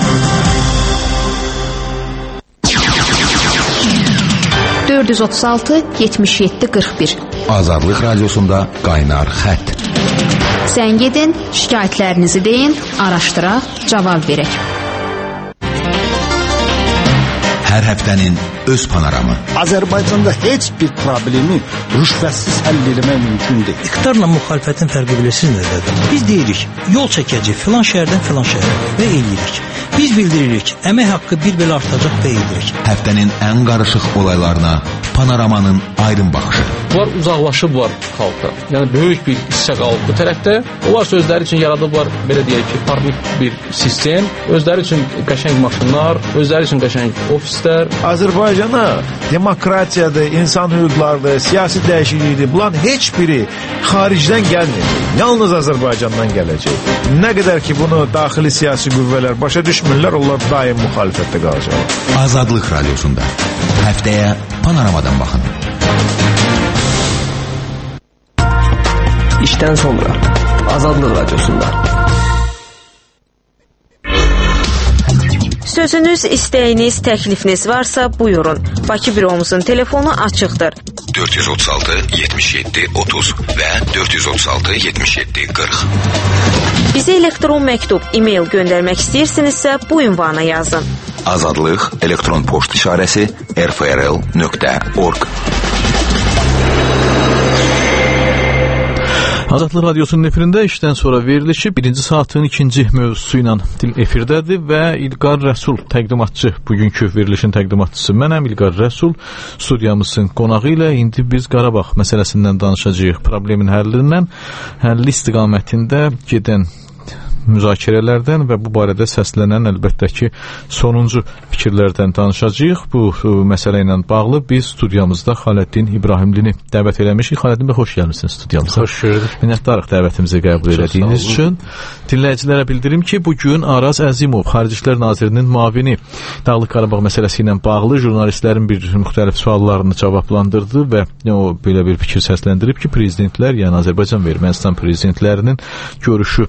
dörd yüz otuz altı yetmiş yeddi qırx bir Azadlıq Radiosunda qaynar xətt. Zəng edin, şikayətlərinizi deyin, araşdıraq, cavab verək. Hər həftənin öz panoramı. Azərbaycanda heç bir problemi rüşvətsiz həll etmək mümkün deyil. İqtidarla müxalifətin fərqi bilirsiniz nədir? Biz deyirik, yol çəkəcək filan şəhərdən filan şəhərə və eləyirik. Biz bildiririk, əmək haqqı bir belə artacaq və eləyirik. Həftənin ən qarışıq olaylarına panoramanın aydın baxışı. Bunlar uzaqlaşıblar xalqa. Yəni böyük bir hissə qalıb bu tərəfdə. Onlar özləri üçün yaradıblar, belə deyək ki, parlaq bir sistem, özləri üçün qəşəng maşınlar, özləri üçün qəşəng ofislər. Azərbaycana demokratiyadır, insan hüquqlarıdır, siyasi dəyişiklikdir. Bunların heç biri xaricdən gəlmir. Yalnız Azərbaycandan gələcək. Nə qədər ki bunu daxili siyasi qüvvələr başa düşmürlər, onlar daim müxalifətdə qalacaq. Azadlıq Radiosunda həftəyə panoramadan baxın. İşdən sonra Azadlıq Radiosunda. Sözünüz, istəyiniz, təklifiniz varsa buyurun. Bakı büromuzun telefonu açıqdır. dörd yüz otuz altı yetmiş yeddi otuz və dörd yüz otuz altı yetmiş yeddi qırx. Bizə elektron məktub, e-mail göndərmək istəyirsinizsə bu ünvana yazın. Azadlıq elektron poçt işarəsi r f r l nöqtə org. Azadlıq Radiosunun efirində işdən sonra verilişi birinci saatın ikinci mövzusu ilə efirdədir və İlqar Rəsul təqdimatçı, bugünkü verilişin təqdimatçısı mənəm, İlqar Rəsul. Studiyamızın qonağı ilə indi biz Qarabağ məsələsindən danışacağıq, problemin həllindən, həlli istiqamətində gedən müzakirələrdən və bu barədə səslənən əlbəttə ki, sonuncu fikirlərdən danışacağıq. Bu məsələ ilə bağlı biz studiyamızda Xaləddin İbrahimlini dəvət eləmişik. Xaləddin bəy, xoş gəlmisiniz studiyamıza. Xoş gördük. Minnətdarıq dəvətimizi qəbul elədiyiniz üçün. Dinləyicilərə bildirim ki, bugün Araz Əzimov, Xarici İşlər Nazirinin müavini, Dağlıq Qarabağ məsələsi ilə bağlı jurnalistlərin bir müxtəlif suallarını cavablandırdı və o belə bir fikir səsləndirib ki, prezidentlər, yəni Azərbaycan və Ermənistan prezidentlərinin görüşü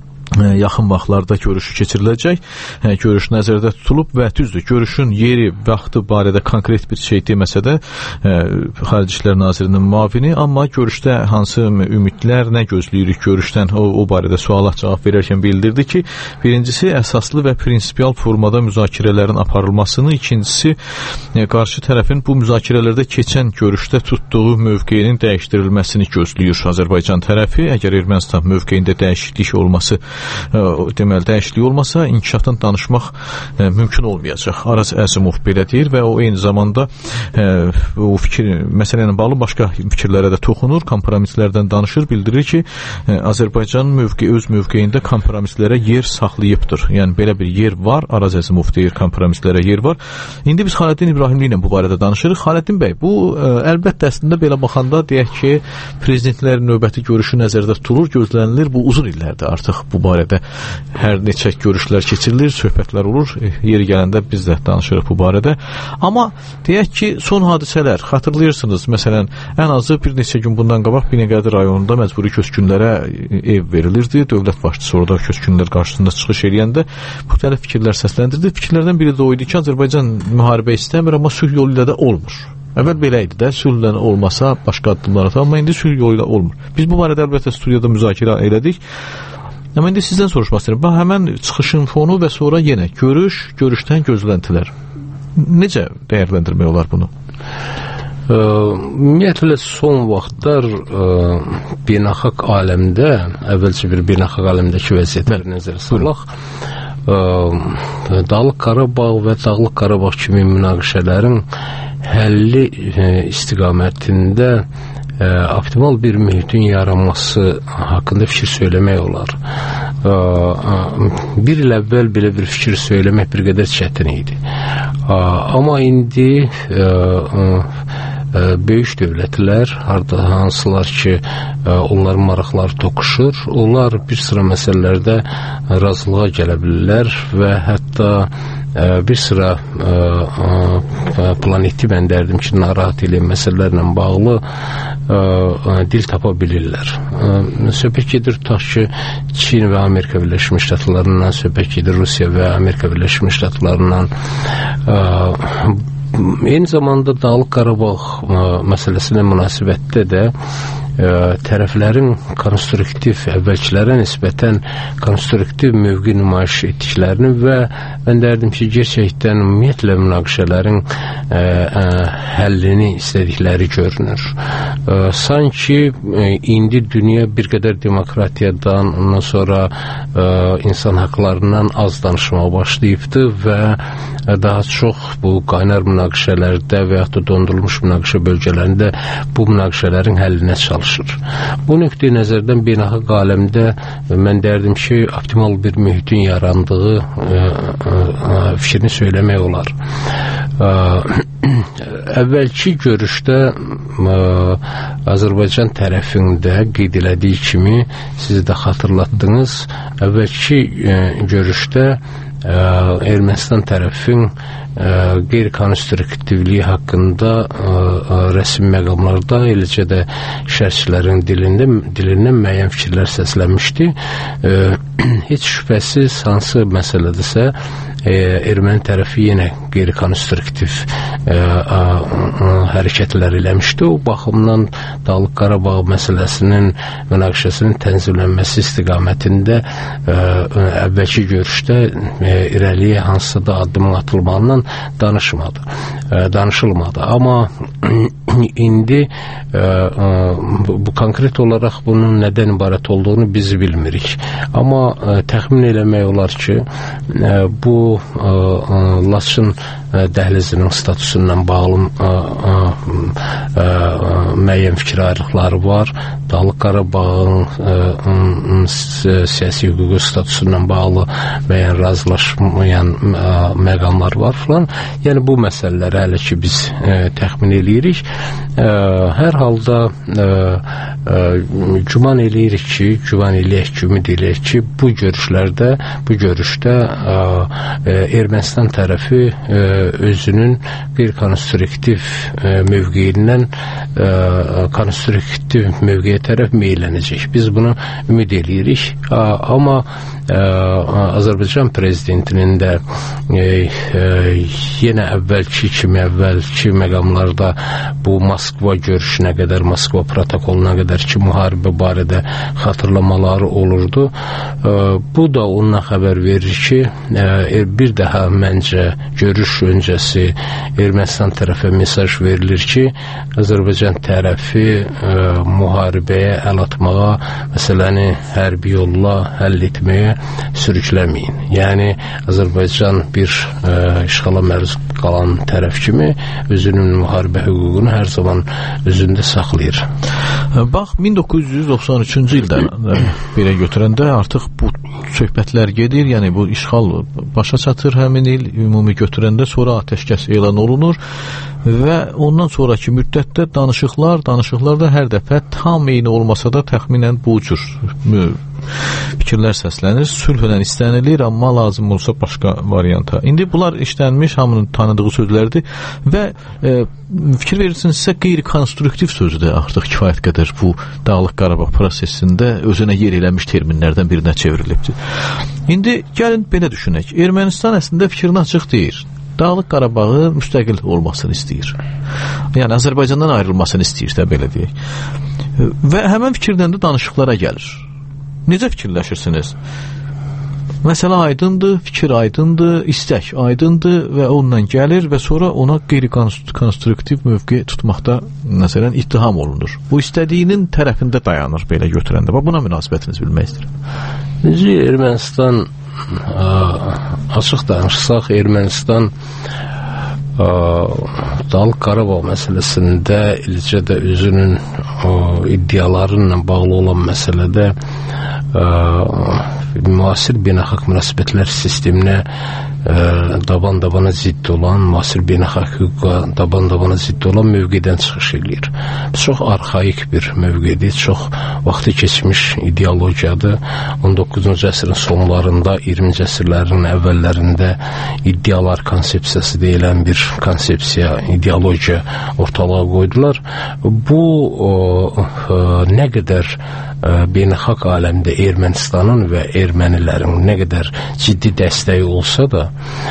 yaxın vaxtlarda görüşü keçiriləcək. Görüş nəzərdə tutulub və düzdür, görüşün yeri, vaxtı barədə konkret bir şey deməsə də Xarici İşlər Nazirinin müavini, amma görüşdə hansı ümidlər, nə gözləyirik görüşdən, o, o barədə suala cavab verərkən bildirdi ki, birincisi əsaslı və prinsipial formada müzakirələrin aparılmasını, ikincisi qarşı tərəfin bu müzakirələrdə keçən görüşdə tutduğu mövqeyinin dəyişdirilməsini gözləyir Azərbaycan tərəfi. Əgər Ermənistan mövqeyində dəyişiklik olması deməli dəyişiklik olmasa inkişafdan danışmaq e, mümkün olmayacaq. Araz Əzimov belə deyir və o eyni zamanda e, o fikir məsələ ilə bağlı başqa fikirlərə də toxunur, kompromislərdən danışır, bildirir ki, e, Azərbaycan mövqe öz mövqeyində kompromislərə yer saxlayıbdır. Yəni belə bir yer var. Araz Əzimov deyir, kompromislərə yer var. İndi biz Xaləddin İbrahimli ilə bu barədə danışırıq. Xaləddin bəy, bu e, əlbəttə əslində belə baxanda deyək ki, prezidentlərin növbəti görüşü nəzərdə tutulur, gözlənilir. Bu uzun illərdir artıq bu barədə hər neçə görüşlər keçirilir, söhbətlər olur. Yeri gələndə biz də danışırıq bu barədə. Amma deyək ki, son hadisələr, xatırlayırsınız, məsələn, ən azı bir neçə gün bundan qabaq Binəqədi rayonunda məcburi köçkünlərə ev verilirdi. Dövlət başçısı orada köçkünlər qarşısında çıxış eləyəndə müxtəlif fikirlər səsləndirdi. Fikirlərdən biri də o idi ki, Azərbaycan müharibə istəmir, amma sülh yolu ilə də olmur. Əvvəl belə idi də, sülhlə olmasa başqa addımlar atar, amma indi sülh yolu ilə olmur. Biz bu barədə əlbəttə studiyada müzakirə elədik. Amma indi sizdən soruşmaq istəyirəm. Bax, həmən çıxışın fonu və sonra yenə görüş, görüşdən gözləntilər. Necə dəyərləndirmək olar bunu? Ə, ümumiyyətlə, son vaxtlar ə, beynəlxalq aləmdə, əvvəlcə bir beynəlxalq aləmdəki vəziyyətləri nəzərə salaq, Dağlıq Qarabağ və Dağlıq Qarabağ kimi münaqişələrin həlli ə, istiqamətində Ə, optimal bir mühitin yaranması haqqında fikir söyləmək olar. Ə, ə, bir il əvvəl belə bir fikir söyləmək bir qədər çətin idi. Ə, amma indi ə, ə, böyük dövlətlər, hansılar ki, ə, onların maraqları toqquşur, onlar bir sıra məsələlərdə razılığa gələ bilirlər və hətta bir sıra ə, ə, planeti mən dərdim ki, narahat eləyən məsələlərlə bağlı ə, ə, dil tapa bilirlər. Ə, söhbət gedir, tutaq ki, Çin və Amerika Birləşmiş Ştatlarından, söhbət gedir Rusiya və Amerika Birləşmiş Ştatlarından. Ə, eyni zamanda Dağlıq Qarabağ ə, məsələsinə münasibətdə də ə, tərəflərin konstruktiv, əvvəlkilərə nisbətən konstruktiv mövqe nümayiş etdiklərini və mən dərdim ki, gerçəkdən ümumiyyətlə münaqişələrin ə, ə, həllini istədikləri görünür. Ə, sanki ə, indi dünya bir qədər demokratiyadan, ondan sonra ə, insan haqlarından az danışmağa başlayıbdı və ə, daha çox bu qaynar münaqişələrdə və yaxud da dondurulmuş münaqişə bölgələrində bu münaqişələrin həllinə çalışır. Bu nöqteyi nəzərdən beynəlxalq aləmdə mən dərdim ki, optimal bir mühitin yarandığı ə, ə, fikrini söyləmək olar. Ə, əvvəlki görüşdə ə, Azərbaycan tərəfində qeyd elədiyi kimi, siz də xatırlatdınız, əvvəlki ə, görüşdə ə, Ermənistan tərəfin qeyri-konstruktivliyi haqqında ə, ə, rəsmi məqamlarda, eləcə də şərhçilərin dilində, dilindən müəyyən fikirlər səslənmişdi. Ə, heç şübhəsiz hansı məsələdəsə e, erməni tərəfi yenə qeyri-konstruktiv e, a, a, hərəkətlər eləmişdi. O baxımdan Dağlıq Qarabağ məsələsinin münaqişəsinin tənzimlənməsi istiqamətində e, əvvəlki görüşdə e, irəliyə hansısa da addımın atılmağından danışmadı, e, danışılmadı. Amma indi e, e, bu, bu konkret olaraq bunun nədən ibarət olduğunu biz bilmirik. Amma e, təxmin eləmək olar ki, e, bu bu ə, ə, Laçın ə, dəhlizinin statusundan bağlı ə, ə, ə, müəyyən fikir ayrılıqları var. Dağlıq Qarabağın ə, ə, siyasi hüququ statusundan bağlı müəyyən razılaşmayan ə, məqamlar var filan. Yəni bu məsələləri hələ ki biz ə, təxmin eləyirik. Ə, hər halda ə, ə, güman eləyirik ki, güman eləyək ki, ümid eləyək ki, bu görüşlərdə, bu görüşdə ə, ə, Ermənistan tərəfi ə, özünün qeyri-konstruktiv ə, mövqeyindən ə, konstruktiv mövqeyə tərəf meylənəcək. Biz bunu ümid eləyirik. Ə, amma ə, Azərbaycan prezidentinin də ə, ə, yenə əvvəlki kimi əvvəlki məqamlarda bu Moskva görüşünə qədər, Moskva protokoluna qədər ki, müharibə barədə xatırlamaları olurdu. Ə, bu da ondan xəbər verir ki, ə, bir daha məncə görüş öncəsi Ermənistan tərəfə mesaj verilir ki, Azərbaycan tərəfi ə, müharibəyə əl atmağa, məsələni hərbi yolla həll etməyə sürükləməyin. Yəni Azərbaycan bir ə, işğala məruz qalan tərəf kimi özünün müharibə hüququnu hər zaman özündə saxlayır. Bax, min doqquz yüz doxsan üçüncü ildə belə götürəndə artıq bu söhbətlər gedir, yəni bu işğal başa çatır həmin il, ümumi götürəndə sonra atəşkəs elan olunur və ondan sonraki müddətdə danışıqlar, danışıqlarda hər dəfə tam eyni olmasa da təxminən bu cür fikirlər səslənir, sülhlə istənilir, amma lazım olsa başqa varianta. İndi bunlar işlənmiş, hamının tanıdığı sözlərdir və e, fikir verirsinizsə qeyri-konstruktiv sözü də artıq kifayət qədər bu Dağlıq Qarabağ prosesində özünə yer eləmiş terminlərdən birinə çevrilibdir. İndi gəlin belə düşünək. Ermənistan əslində fikrini açıq deyir. Dağlıq Qarabağın müstəqil olmasını istəyir. Yəni Azərbaycandan ayrılmasını istəyir də, belə deyək. Və həmən fikirdən də danışıqlara gəlir. Necə fikirləşirsiniz? Məsələ aydındır, fikir aydındır, istək aydındır və ondan gəlir və sonra ona qeyri-konstruktiv mövqe tutmaqda məsələn ittiham olunur. Bu istədiyinin tərəfində dayanır belə götürəndə. Buna münasibətinizi bilmək istəyirəm. Necə Ermənistan ə, açıq danışsaq, Ermənistan ə, Dağlıq Qarabağ məsələsində eləcə də özünün ə, iddialarıyla bağlı olan məsələdə ə, müasir beynəlxalq münasibətlər sisteminə daban-dabana zidd olan, müasir beynəlxalq hüquqa daban-dabana zidd olan mövqedən çıxış edir. Çox arxaik bir mövqedir, çox vaxtı keçmiş ideologiyadır. on doqquzuncu əsrin sonlarında, iyirminci əsrlərin əvvəllərində iddialar konsepsiyası deyilən bir konsepsiya, ideologiya ortalığa qoydular. Bu o, o, nə qədər beynəlxalq aləmdə Ermənistanın və ermənilərin nə qədər ciddi dəstəyi olsa da,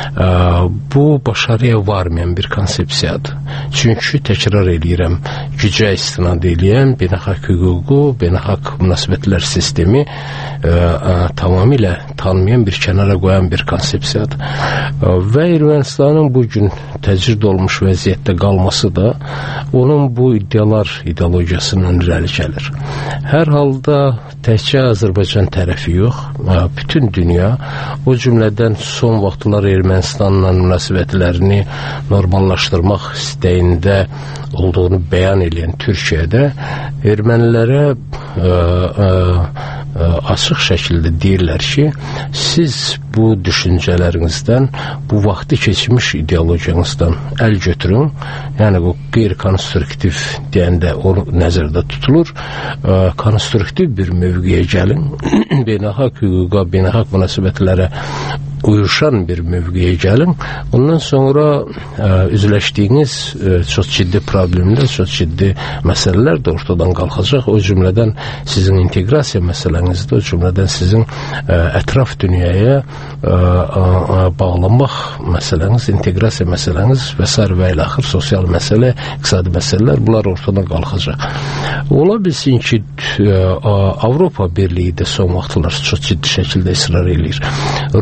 bu başarıya varmayan bir konsepsiyadır. Çünki təkrar eləyirəm, gücə istinad eləyən beynəlxalq hüququ, beynəlxalq münasibətlər sistemi tamamilə tanımayan, bir kənara qoyan bir konsepsiyadır. Və Ermənistanın bu gün təcrid olmuş vəziyyətdə qalması da onun bu iddialar ideologiyasından irəli gəlir. Hər halda təkcə Azərbaycan tərəfi yox, bütün dünya, o cümlədən son vaxtlar Ermənistanla münasibətlərini normallaşdırmaq istəyində olduğunu bəyan edən Türkiyədə ermənilərə ə, ə, ə, açıq şəkildə deyirlər ki, siz bu düşüncələrinizdən, bu vaxtı keçmiş ideologiyanızdan əl götürün, yəni bu qeyri-konstruktiv deyəndə o nəzərdə tutulur, ə, konstruktiv bir mövqeyə gəlin, beynəlxalq hüquqa, beynəlxalq münasibətlərə uyuşan bir mövqeyə gəlin. Ondan sonra ə, üzləşdiyiniz ə, çox ciddi problemlər, çox ciddi məsələlər də ortadan qalxacaq. O cümlədən sizin inteqrasiya məsələnizdə, o cümlədən sizin ə, ətraf dünyaya ə, ə, bağlanmaq məsələniz, inteqrasiya məsələniz və s. və ilə axır sosial məsələ, iqtisadi məsələlər, bunlar ortadan qalxacaq. Ola bilsin ki, ə, Avropa Birliyi də son vaxtlar çox ciddi şəkildə israr edir. Rusiya və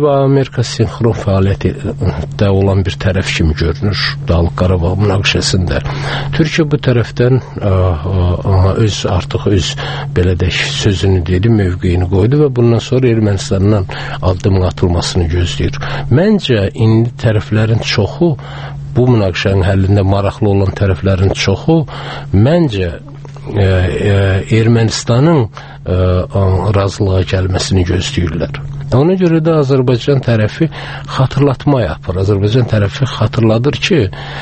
və Amerika sinxron fəaliyyətdə olan bir tərəf kimi görünür Dağlıq Qarabağ münaqişəsində. Türkiyə bu tərəfdən ə, ə, öz artıq öz belə də sözünü dedi, mövqeyini qoydu və bundan sonra Ermənistandan addım atılmasını gözləyir. Məncə indi tərəflərin çoxu, bu münaqişənin həllində maraqlı olan tərəflərin çoxu məncə e, e, Ermənistanın e, razılığa gəlməsini gözləyirlər. Ona görə də Azərbaycan tərəfi xatırlatma yapır. Azərbaycan tərəfi xatırladır ki,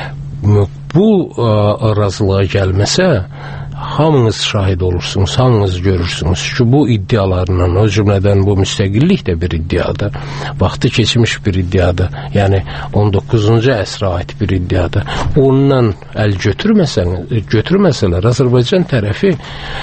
bu e, razılığa gəlməsə hamınız şahid olursunuz, hamınız görürsünüz ki, bu iddialarla, o cümlədən bu müstəqillik də bir iddiadır, vaxtı keçmiş bir iddiadır, yəni on doqquzuncu əsrə aid bir iddiadır. Ondan əl götürməsələr, götürməsələr Azərbaycan tərəfi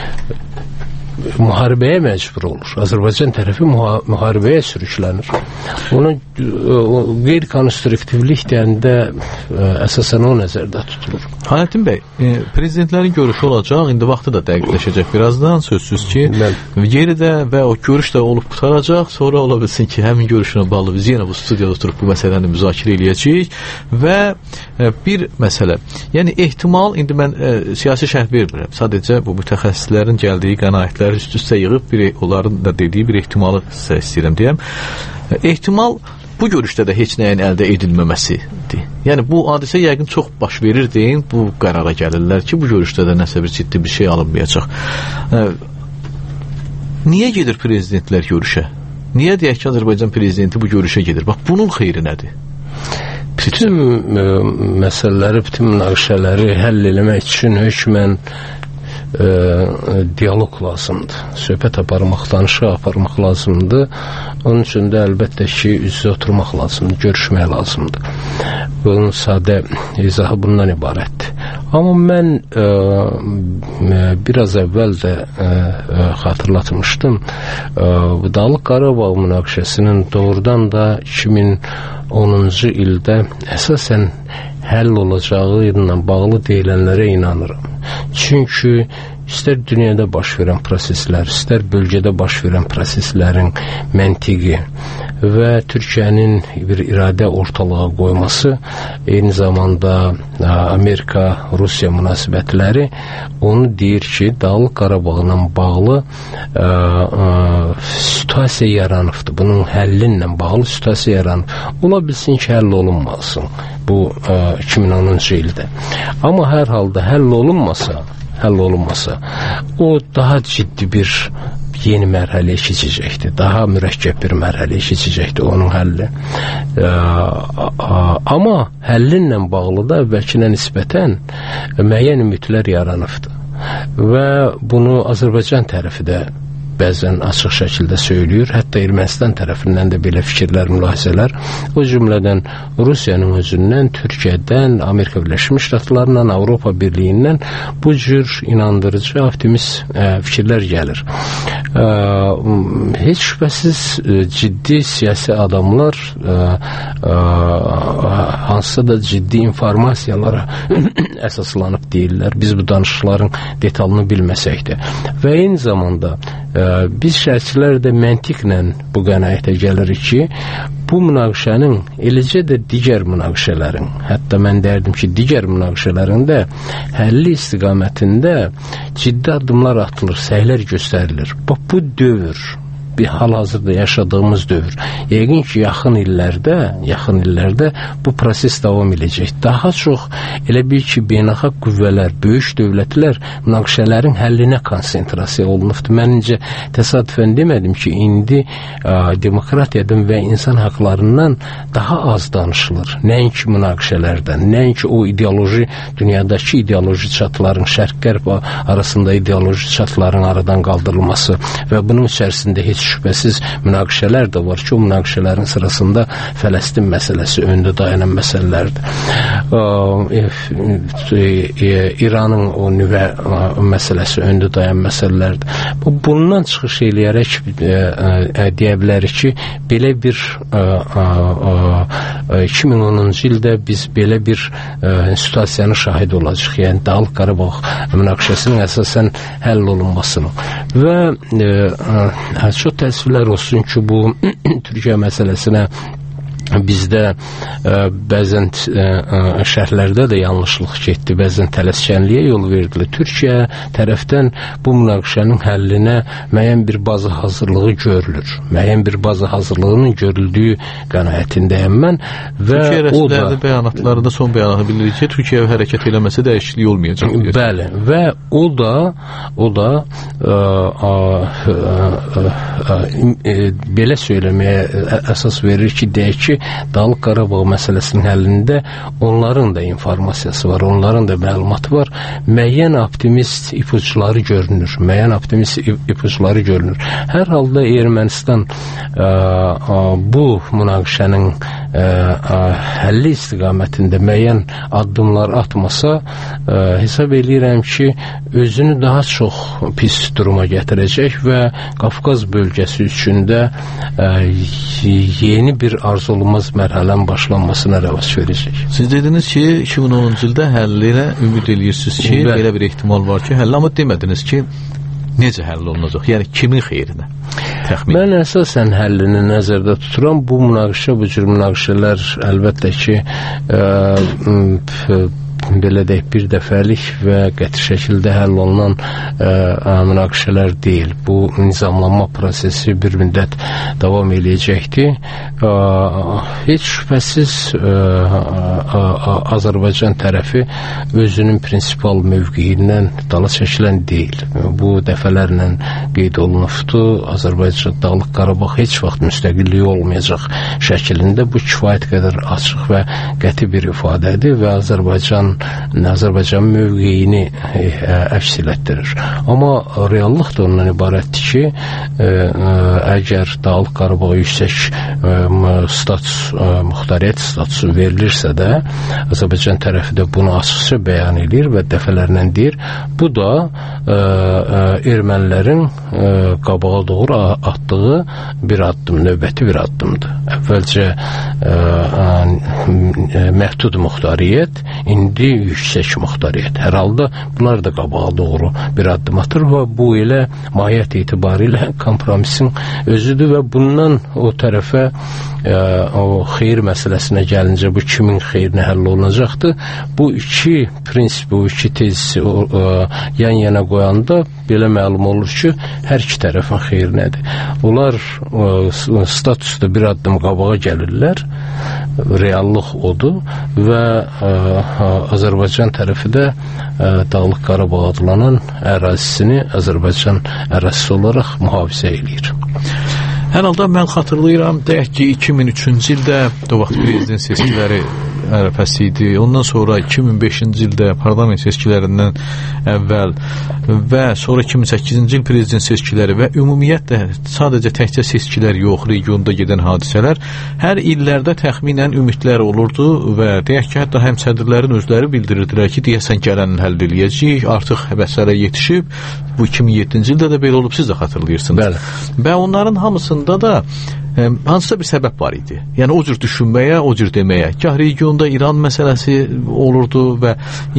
müharibəyə məcbur olur. Azərbaycan tərəfi müha müharibəyə sürüklənir. Onun qeyri-konstruktivlik deyəndə əsasən o nəzərdə tutulur. Hayəttin bəy, e, prezidentlərin görüşü olacaq, indi vaxtı da dəqiqləşəcək birazdan, sözsüz ki, yeri də və o görüş də olub qutaracaq, sonra ola bilsin ki, həmin görüşünə bağlı biz yenə bu studiyada oturub bu məsələni müzakirə eləyəcəyik və e, bir məsələ, yəni ehtimal, indi mən e, siyasi şərh vermirəm, sadəcə bu mütəxəssislərin gəldiyi qənaətləri üst-üstə yığıb, bir, onların da dediyi bir ehtimalı sizə istəyirəm deyəm. E, ehtimal bu görüşdə də heç nəyin əldə edilməməsidir. Yəni bu hadisə yəqin çox baş verir deyin, bu qərara gəlirlər ki, bu görüşdə də nəsə bir ciddi bir şey alınmayacaq. E, niyə gedir prezidentlər görüşə? Niyə deyək ki, Azərbaycan prezidenti bu görüşə gedir? Bax, bunun xeyri nədir? Bütün e, məsələləri, bütün münaqişələri həll eləmək üçün hökmən E, diyalog lazımdır. Söhbət aparmaq, danışıq aparmaq lazımdır. Onun üçün də əlbəttə ki, üz-üzə oturmaq lazımdır, görüşmək lazımdır. Bunun sadə izahı bundan ibarətdir. Amma mən e, biraz əvvəl də e, e, xatırlatmışdım. E, Dağlıq Qarabağ münaqişəsinin doğrudan da iki min onuncu ildə əsasən həll olacağı ilə bağlı deyilənlərə inanıram. Çünki istər dünyada baş verən proseslər, istər bölgədə baş verən proseslərin məntiqi və Türkiyənin bir iradə ortalığa qoyması, eyni zamanda Amerika-Rusiya münasibətləri onu deyir ki, Dağlıq Qarabağla bağlı ə, ə, situasiya yaranıbdır. Bunun həllinlə bağlı situasiya yaranıb. Ola bilsin ki, həll olunmasın bu ə, iki min onuncu ildə. Amma hər halda həll olunmasa, həll olunmasa, o daha ciddi bir yeni mərhələyə keçəcəkdir. Daha mürəkkəb bir mərhələyə keçəcəkdir onun həlli. Ə, ə, amma həllinlə bağlı da əvvəlkinə nisbətən müəyyən ümidlər yaranıbdır. Və bunu Azərbaycan tərəfi də bəzən açıq şəkildə söylüyor. Hətta Ermənistan tərəfindən də belə fikirlər, mülahizələr, o cümlədən Rusiyanın özündən, Türkiyədən, Amerika Birləşmiş Ştatlarından, Avropa Birliyindən bu cür inandırıcı, optimist ə, fikirlər gəlir. Ə, heç şübhəsiz ə, ciddi siyasi adamlar ə, ə, hansısa da ciddi informasiyalara əsaslanıb deyirlər. Biz bu danışıqların detalını bilməsək də. Və eyni zamanda ə, biz şərhçilər də məntiqlə bu qənaətə gəlirik ki, bu münaqişənin, eləcə də digər münaqişələrin, hətta mən deyərdim ki, digər münaqişələrin də həlli istiqamətində ciddi addımlar atılır, səylər göstərilir. Bax, bu dövr, bir hal-hazırda yaşadığımız dövr. Yəqin ki, yaxın illərdə, yaxın illərdə bu proses davam edəcək. Daha çox elə bil ki, beynəlxalq qüvvələr, böyük dövlətlər münaqişələrin həllinə konsentrasiya olunubdur. Mən incə təsadüfən demədim ki, indi ə, demokratiyadan və insan haqlarından daha az danışılır. Nəinki münaqişələrdən, nəinki o ideoloji, dünyadakı ideoloji çatların, şərq-qərb arasında ideoloji çatların aradan qaldırılması və bunun içərisində heç şübhəsiz münaqişələr də var ki, o münaqişələrin sırasında Fələstin məsələsi öndə dayanan məsələlərdir. İranın o nüvə məsələsi öndə dayanan məsələlərdir. Bundan çıxış eləyərək deyə bilərik ki, belə bir iki min onuncu ildə biz belə bir ə, situasiyanın şahid olacaq. Yəni Dağlıq Qarabağ münaqişəsinin əsasən həll olunmasını. Və ə, ə, çox təəssüflər olsun ki, bu Türkiyə məsələsinə bizdə ə, bəzən ə, şərhlərdə də yanlışlıq getdi, bəzən tələskənliyə yol verdilir. Türkiyə tərəfdən bu münaqişənin həllinə müəyyən bir bazı hazırlığı görülür. Müəyyən bir bazı hazırlığının görüldüyü qənaətindəyəm mən. Və Türkiyə rəsmilərinin bəyanatlarında son bəyanatı bildirir ki, Türkiyə hərəkət eləməsə dəyişiklik olmayacaq. Deyir. Bəli, və o da o da ə, ə, ə, ə, ə, belə söyləməyə əsas verir ki, deyək ki, Dağlıq Qarabağ məsələsinin həllində onların da informasiyası var, onların da məlumatı var. Müəyyən optimist ipuçları görünür. Müəyyən optimist ipuçları görünür. Hər halda Ermənistan ə, ə, bu münaqişənin ə, ə, həlli istiqamətində müəyyən addımlar atmasa, ə, hesab edirəm ki, özünü daha çox pis duruma gətirəcək və Qafqaz bölgəsi üçün də ə, yeni bir arzulunmaz mərhələnin başlanmasına rəvas verəcək. Siz dediniz ki, iki min onuncu ildə həllinə ümid edirsiniz ki, Bəli. belə bir ehtimal var ki, həll, amma demədiniz ki, necə həll olunacaq? Yəni kimin xeyrinə? Təxmin. Mən əsasən həllini nəzərdə tuturam. Bu münaqişə, bu cür münaqişələr əlbəttə ki, ə, belə deyək, bir dəfəlik və qəti şəkildə həll olunan ə, münaqişələr deyil. Bu nizamlanma prosesi bir müddət davam eləyəcəkdir. Ə, heç şübhəsiz ə, ə, ə, Azərbaycan tərəfi özünün prinsipal mövqeyindən dala çəkilən deyil. Bu dəfələrlə qeyd olunubdur. Azərbaycan Dağlıq Qarabağ heç vaxt müstəqilliyi olmayacaq şəklində bu kifayət qədər açıq və qəti bir ifadədir və Azərbaycan Azərbaycan mövqeyini ə, əks elətdirir. Amma reallıq da ondan ibarətdir ki, ə, ə, əgər Dağlıq Qarabağa yüksək ə, status, ə, muxtariyyət statusu verilirsə də, Azərbaycan tərəfi də bunu açıqca bəyan edir və dəfələrlə deyir. Bu da ə, ə, ermənilərin ə, qabağa doğru atdığı bir addım, növbəti bir addımdır. Əvvəlcə ə, ə, məhdud muxtariyyət, indi yüksək muxtariyyət. Hər halda bunlar da qabağa doğru bir addım atır və bu elə mahiyyət etibarilə kompromisin özüdür və bundan o tərəfə ə, o xeyir məsələsinə gəlincə bu kimin xeyrinə həll olunacaqdır. Bu iki prinsip, bu iki tez o, ə, yan-yana qoyanda belə məlum olur ki, hər iki tərəfin xeyrinədir. Onlar ə, statusda bir addım qabağa gəlirlər, reallıq odur və ə, Azərbaycan tərəfi də ə, Dağlıq Qarabağ adlanan ərazisini Azərbaycan ərazisi olaraq mühafizə eləyir. Hər halda mən xatırlayıram, deyək ki, iki min üçüncü ildə o vaxt prezident seçkiləri ərəfəsi idi. Ondan sonra iki min beşinci ildə parlament seçkilərindən əvvəl və sonra iki min səkkizinci il prezident seçkiləri və ümumiyyətlə sadəcə təkcə seçkilər yox, regionda gedən hadisələr hər illərdə təxminən ümidlər olurdu və deyək ki, hətta həmsədrlərin özləri bildirirdilər ki, deyəsən gələn həll eləyəcəyik, artıq məsələ yetişib. Bu iki min yeddinci ildə də belə olub, siz də xatırlayırsınız. Bəli. Və onların hamısında da ə, hansısa bir səbəb var idi. Yəni o cür düşünməyə, o cür deməyə. Gah regionda İran məsələsi olurdu və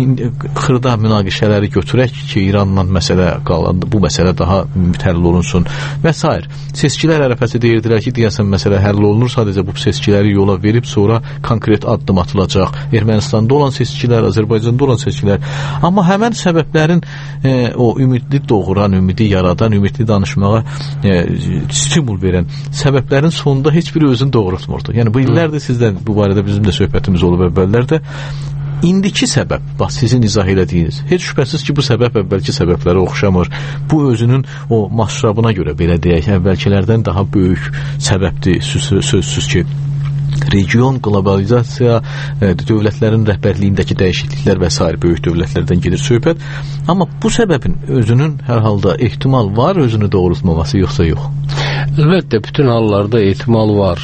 xırda münaqişələri götürək ki, İranla məsələ qalandı, bu məsələ daha mütəll olunsun və s. Seçkilər ərəfəsi deyirdilər ki, deyəsən məsələ həll olunur, sadəcə bu seçkiləri yola verib sonra konkret addım atılacaq. Ermənistanda olan seçkilər, Azərbaycanda olan seçkilər. Amma həmən səbəblərin e, o ümidli doğuran, ümidi yaradan, ümidli danışmağa e, stimul verən səbəblərin sonunda heç biri özünü doğrultmurdu. Yəni bu illərdir sizdən bu barədə bizim də söhbətimiz olub əvvəllərdə. İndiki səbəb, bax sizin izah elədiyiniz, heç şübhəsiz ki, bu səbəb əvvəlki səbəblərə oxşamır. Bu özünün o masrabına görə belə deyək, əvvəlkilərdən daha böyük səbəbdir, sözsüz ki, region, qlobalizasiya, dövlətlərin rəhbərliyindəki dəyişikliklər və s. böyük dövlətlərdən gedir söhbət. Amma bu səbəbin özünün hər halda ehtimal var, özünü doğrultmaması yoxsa yox? Əlbəttə, bütün hallarda ehtimal var.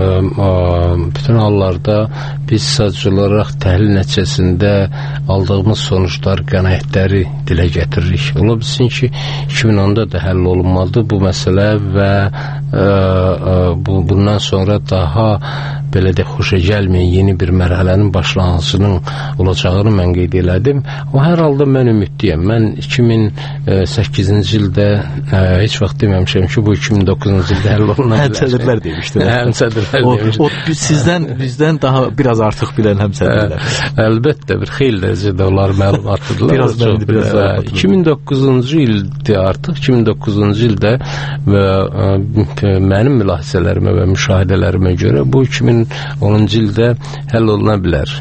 Bütün hallarda biz sadəcə olaraq təhlil nəticəsində aldığımız sonuçlar, qənaətləri dilə getiririk. Ola bilsin ki, iki min onda da həll olunmalıdır bu məsələ və bundan sonra daha belə də xoşa gəlməyən yeni bir mərhələnin başlanğıcının olacağını mən qeyd elədim. O hər halda mən ümidliyəm. Mən iki min səkkizinci ildə ə, heç vaxt deməmişəm ki, bu iki min doqquzuncu ildə həll oluna bilər. Həmsədrlər demişdilər. Həmsədrlər demişdilər. O, o sizdən, bizdən daha biraz artıq bilən həmsədrlər. Əlbəttə, bir xeyli dərəcədə onlar məlumatlıdırlar. Biraz məndi, biraz məlumatlıdır. iki min doqquzuncu ildə artıq, iki min doqquzuncu ildə və ə, mənim mülahizələrimə və müşahidələrimə görə bu iki min onuncu ildə həll oluna bilər.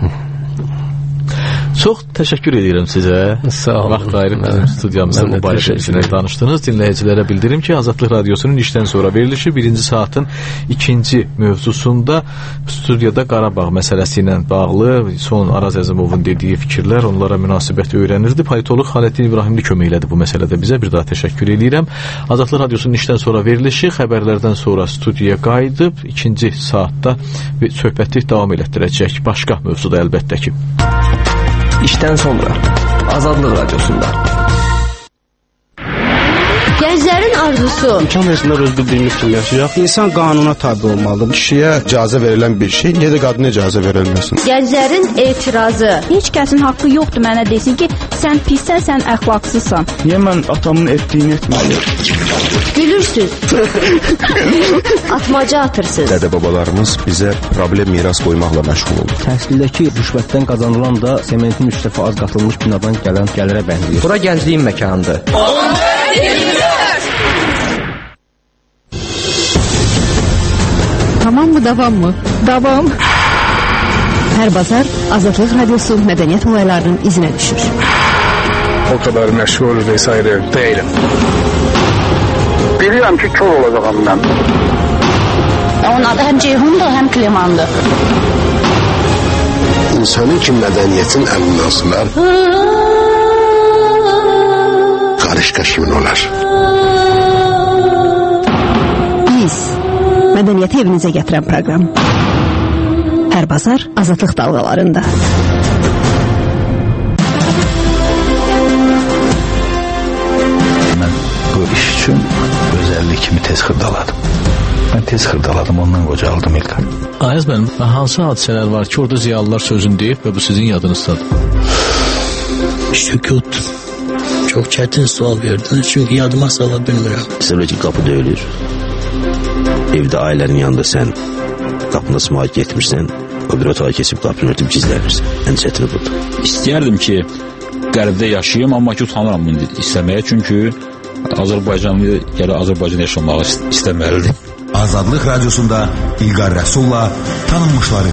Çox təşəkkür edirəm sizə. Sağ olun. Vaxt ayırıb bizim studiyamızda bu barədə bizimlə danışdınız. Dinləyicilərə bildirim ki, Azadlıq Radiosunun işdən sonra verilişi birinci saatın ikinci mövzusunda studiyada Qarabağ məsələsi ilə bağlı son Araz Əzimovun dediyi fikirlər, onlara münasibət öyrənirdi. Politoloq Xaləddin İbrahimli kömək elədi bu məsələdə bizə. Bir daha təşəkkür edirəm. Azadlıq Radiosunun işdən sonra verilişi xəbərlərdən sonra studiyaya qayıdıb ikinci saatda söhbəti davam elətdirəcək. Başqa mövzuda əlbəttə ki. İşdən sonra Azadlıq Radiosunda. Gənclərin arzusu. İmkan versinlər öz bildiyimiz kimi yaşayaq. İnsan qanuna tabi olmalıdır. Kişiyə icazə verilən bir şey, niyə də qadına icazə verilməsin? Gənclərin etirazı. Heç kəsin haqqı yoxdur mənə desin ki, sən pissən, sən əxlaqsızsan. Niyə mən atamın etdiyini etməliyim? Gülürsüz. Atmaca atırsınız. Dədə-babalarımız bizə problem miras qoymaqla məşğul oldu. Təhsildəki rüşvətdən qazanılan da sementin üç dəfə az qatılmış binadan gələn gəlirə bənzəyir. Bura gəncliyin məkanıdır. Tamam mı, davam mı? Davam. Hər bazar Azadlıq Radiosu mədəniyyət olaylarının izinə düşür. O kadar məşğul vesaire değilim. Bilirəm ki, kör olacağım mən. Onun adı həm Ceyhundur, həm Klemandır. İnsanın ki mədəniyyətin əlindən sular, qarışqa kimin olar? Biz mədəniyyəti evinizə gətirən proqram. Hər bazar Azadlıq dalğalarında. Mən bu iş üçün özəllik kimi tez xırdaladım. Mən tez xırdaladım, ondan qocaldım İlqar. Ayaz mənim, hansı hadisələr var ki, orada ziyalılar sözünü deyib və bu sizin yadınızdadır? Sükut. Çox çətin sual verdiniz, çünki yadıma sala bilmirəm. Məsələn ki, qapı döyülür. Evdə ailənin yanında sən qapını smağa getmirsən, o bir otağa keçib qapını örtüb gizlənirsən. Ən çətini budur. İstəyərdim ki, qərbdə yaşayayım, amma ki, utanıram bunu istəməyə, çünki Azərbaycanlı gələ Azərbaycan yaşamağı istəməlidir. Azadlıq Radiosunda İlqar Rəsulla tanınmışları